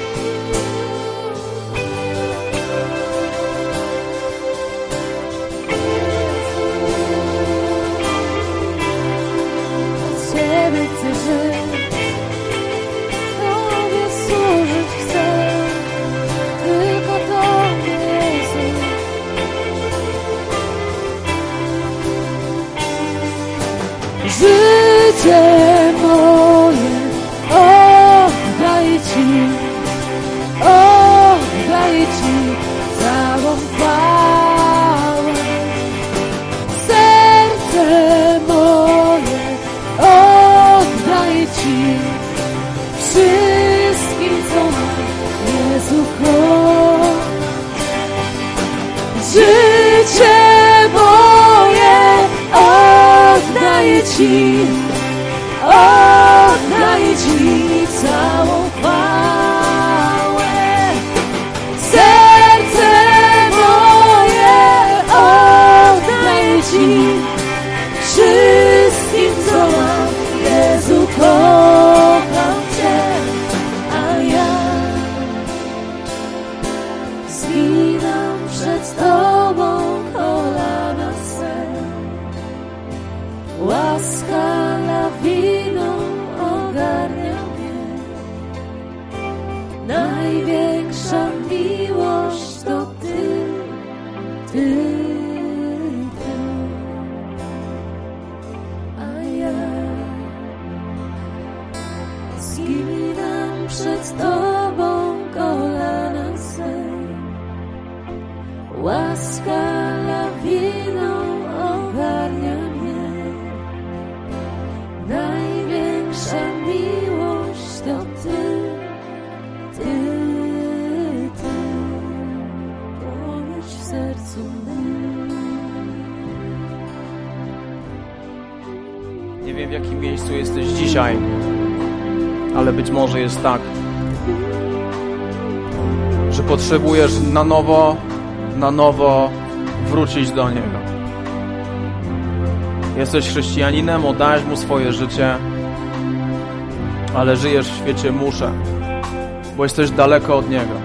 Ciebie chcę żyć, Tobie służyć chcę, tylko Tobie, Jezu. Życie moje oddaję Ci, oddaję Ci całą chwałę. Serce moje oddaję Ci, wszystkim co mam, Jezu, kocham. Życie moje oddaję Ci, oddaję Ci całą chwałę. Serce moje oddaję Ci, wszystkim co mam, Jezu, kocham Cię, a ja zginam przed Tobą, kolana swe. Łaska lawiną ogarnia mnie, największa miłość to Ty, Ty, Ty, a ja zginam przed Tobą, kolana swe. Łaska lawiną ogarnia mnie, największa miłość to Ty, Ty, Ty, ponoć w sercu mym. Nie wiem, w jakim miejscu jesteś dzisiaj, ale być może jest tak, że potrzebujesz na nowo wrócić do Niego. Jesteś chrześcijaninem, oddałeś Mu swoje życie, ale żyjesz w świecie muszę, bo jesteś daleko od Niego.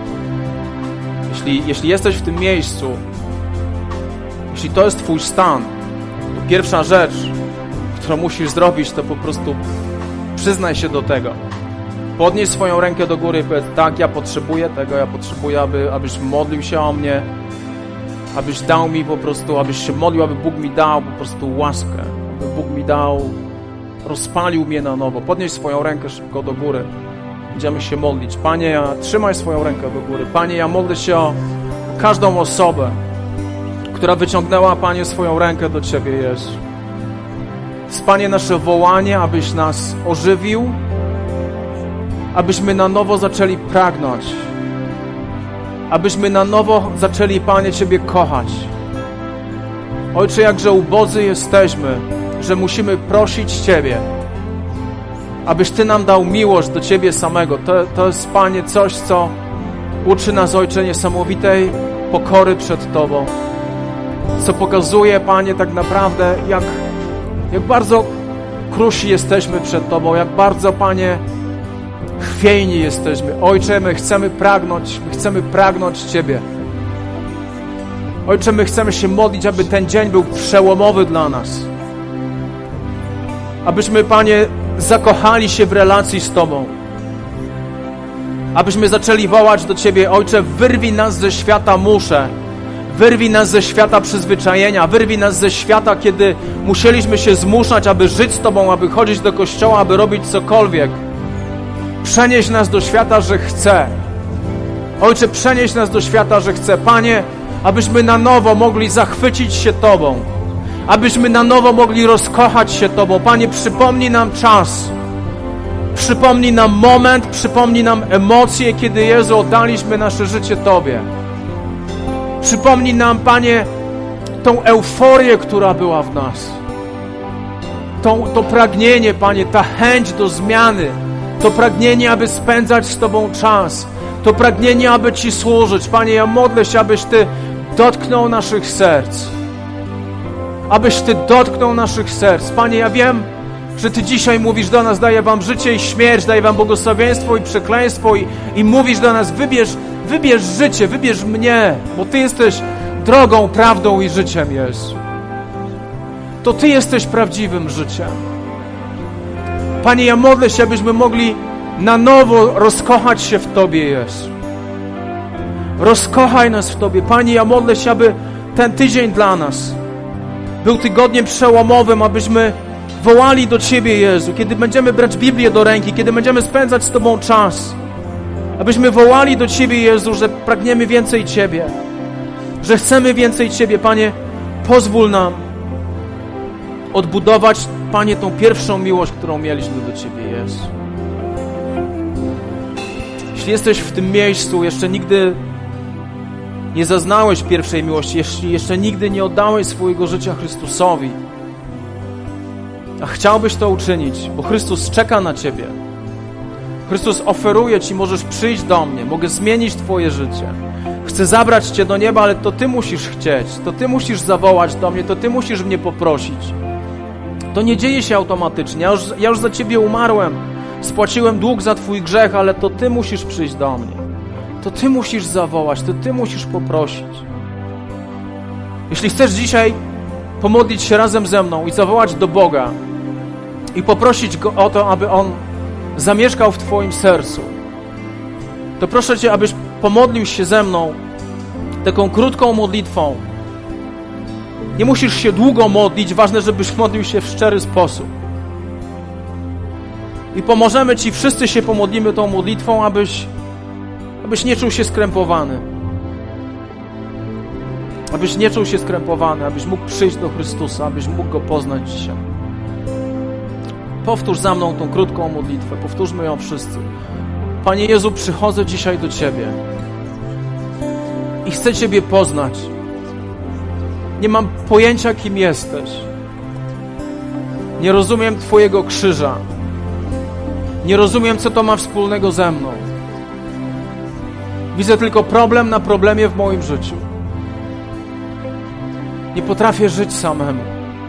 Jeśli jesteś w tym miejscu, jeśli to jest Twój stan, to pierwsza rzecz, którą musisz zrobić, to po prostu przyznaj się do tego. Podnieś swoją rękę do góry i powiedz: tak, ja potrzebuję tego, ja potrzebuję, abyś modlił się o mnie, abyś dał mi po prostu, abyś się modlił, aby Bóg mi dał po prostu łaskę, aby Bóg mi dał, rozpalił mnie na nowo. Podnieś swoją rękę szybko do góry. Będziemy się modlić. Panie, trzymaj swoją rękę do góry. Panie, ja modlę się o każdą osobę, która wyciągnęła, Panie, swoją rękę do Ciebie, Jezu. Jest, Panie, nasze wołanie, abyś nas ożywił, abyśmy na nowo zaczęli pragnąć, abyśmy na nowo zaczęli, Panie, Ciebie kochać. Ojcze, jakże ubodzy jesteśmy, że musimy prosić Ciebie, abyś Ty nam dał miłość do Ciebie samego. To jest, Panie, coś, co uczy nas, Ojcze, niesamowitej pokory przed Tobą, co pokazuje, Panie, tak naprawdę, jak bardzo krusi jesteśmy przed Tobą, jak bardzo, Panie, chwiejni jesteśmy. Ojcze, my chcemy pragnąć Ciebie. Ojcze, my chcemy się modlić, aby ten dzień był przełomowy dla nas. Abyśmy, Panie, zakochali się w relacji z Tobą. Abyśmy zaczęli wołać do Ciebie: Ojcze, wyrwij nas ze świata muszę. Wyrwij nas ze świata przyzwyczajenia. Wyrwij nas ze świata, kiedy musieliśmy się zmuszać, aby żyć z Tobą, aby chodzić do kościoła, aby robić cokolwiek. Przenieś nas do świata, że chcę. Ojcze, przenieś nas do świata, że chcę. Panie, abyśmy na nowo mogli zachwycić się Tobą. Abyśmy na nowo mogli rozkochać się Tobą. Panie, przypomnij nam czas. Przypomnij nam moment, przypomnij nam emocje, kiedy, Jezu, oddaliśmy nasze życie Tobie. Przypomnij nam, Panie, tą euforię, która była w nas. To pragnienie, Panie, ta chęć do zmiany. To pragnienie, aby spędzać z Tobą czas. To pragnienie, aby Ci służyć. Panie, ja modlę się, abyś Ty dotknął naszych serc. Abyś Ty dotknął naszych serc. Panie, ja wiem, że Ty dzisiaj mówisz do nas: daję Wam życie i śmierć, daję Wam błogosławieństwo i przekleństwo i mówisz do nas: wybierz życie, wybierz mnie, bo Ty jesteś drogą, prawdą i życiem, Jezu. To Ty jesteś prawdziwym życiem. Panie, ja modlę się, abyśmy mogli na nowo rozkochać się w Tobie, Jezu. Rozkochaj nas w Tobie. Panie, ja modlę się, aby ten tydzień dla nas był tygodniem przełomowym, abyśmy wołali do Ciebie, Jezu, kiedy będziemy brać Biblię do ręki, kiedy będziemy spędzać z Tobą czas. Abyśmy wołali do Ciebie, Jezu, że pragniemy więcej Ciebie, że chcemy więcej Ciebie. Panie, pozwól nam odbudować, Panie, tą pierwszą miłość, którą mieliśmy do Ciebie, Jezu. Jeśli jesteś w tym miejscu, jeszcze nigdy nie zaznałeś pierwszej miłości, jeśli jeszcze nigdy nie oddałeś swojego życia Chrystusowi, a chciałbyś to uczynić, bo Chrystus czeka na Ciebie. Chrystus oferuje Ci, możesz przyjść do mnie, mogę zmienić Twoje życie. Chcę zabrać Cię do nieba, ale to Ty musisz chcieć, to Ty musisz zawołać do mnie, to Ty musisz mnie poprosić. To nie dzieje się automatycznie. Ja już za Ciebie umarłem, spłaciłem dług za Twój grzech, ale to Ty musisz przyjść do mnie. To Ty musisz zawołać, to Ty musisz poprosić. Jeśli chcesz dzisiaj pomodlić się razem ze mną i zawołać do Boga i poprosić Go o to, aby On zamieszkał w Twoim sercu, to proszę Cię, abyś pomodlił się ze mną taką krótką modlitwą. Nie musisz się długo modlić, ważne, żebyś modlił się w szczery sposób. I pomożemy Ci, wszyscy się pomodlimy tą modlitwą, abyś nie czuł się skrępowany. Abyś nie czuł się skrępowany, abyś mógł przyjść do Chrystusa, abyś mógł Go poznać dzisiaj. Powtórz za mną tą krótką modlitwę, powtórzmy ją wszyscy. Panie Jezu, przychodzę dzisiaj do Ciebie i chcę Ciebie poznać. Nie mam pojęcia, kim jesteś. Nie rozumiem Twojego krzyża. Nie rozumiem, co to ma wspólnego ze mną. Widzę tylko problem na problemie w moim życiu. Nie potrafię żyć samemu.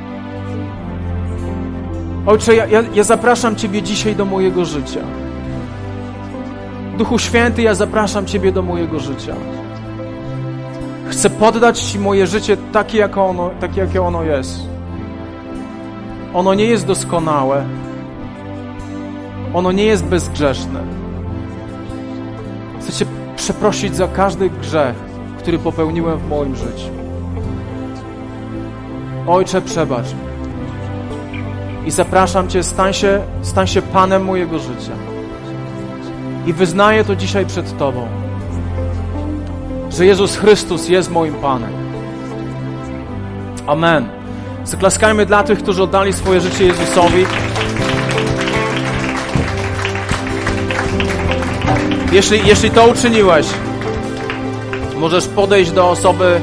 Ojcze, ja zapraszam Ciebie dzisiaj do mojego życia. Duchu Święty, ja zapraszam Ciebie do mojego życia. Chcę poddać Ci moje życie takie, jakie ono jest. Ono nie jest doskonałe. Ono nie jest bezgrzeszne. Chcę Cię przeprosić za każdy grzech, który popełniłem w moim życiu. Ojcze, przebacz mi. I zapraszam Cię, stań się Panem mojego życia. I wyznaję to dzisiaj przed Tobą, że Jezus Chrystus jest moim Panem. Amen. Zaklaskajmy dla tych, którzy oddali swoje życie Jezusowi. Jeśli to uczyniłeś, możesz podejść do osoby,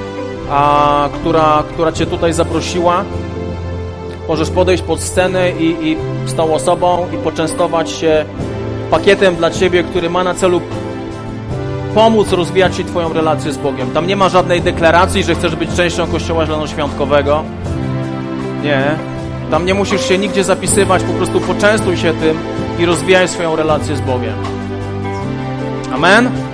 która Cię tutaj zaprosiła. Możesz podejść pod scenę i z tą osobą i poczęstować się pakietem dla Ciebie, który ma na celu pomóc rozwijać Ci Twoją relację z Bogiem. Tam nie ma żadnej deklaracji, że chcesz być częścią Kościoła Zielonoświątkowego. Nie. Tam nie musisz się nigdzie zapisywać, po prostu poczęstuj się tym i rozwijaj swoją relację z Bogiem. Amen?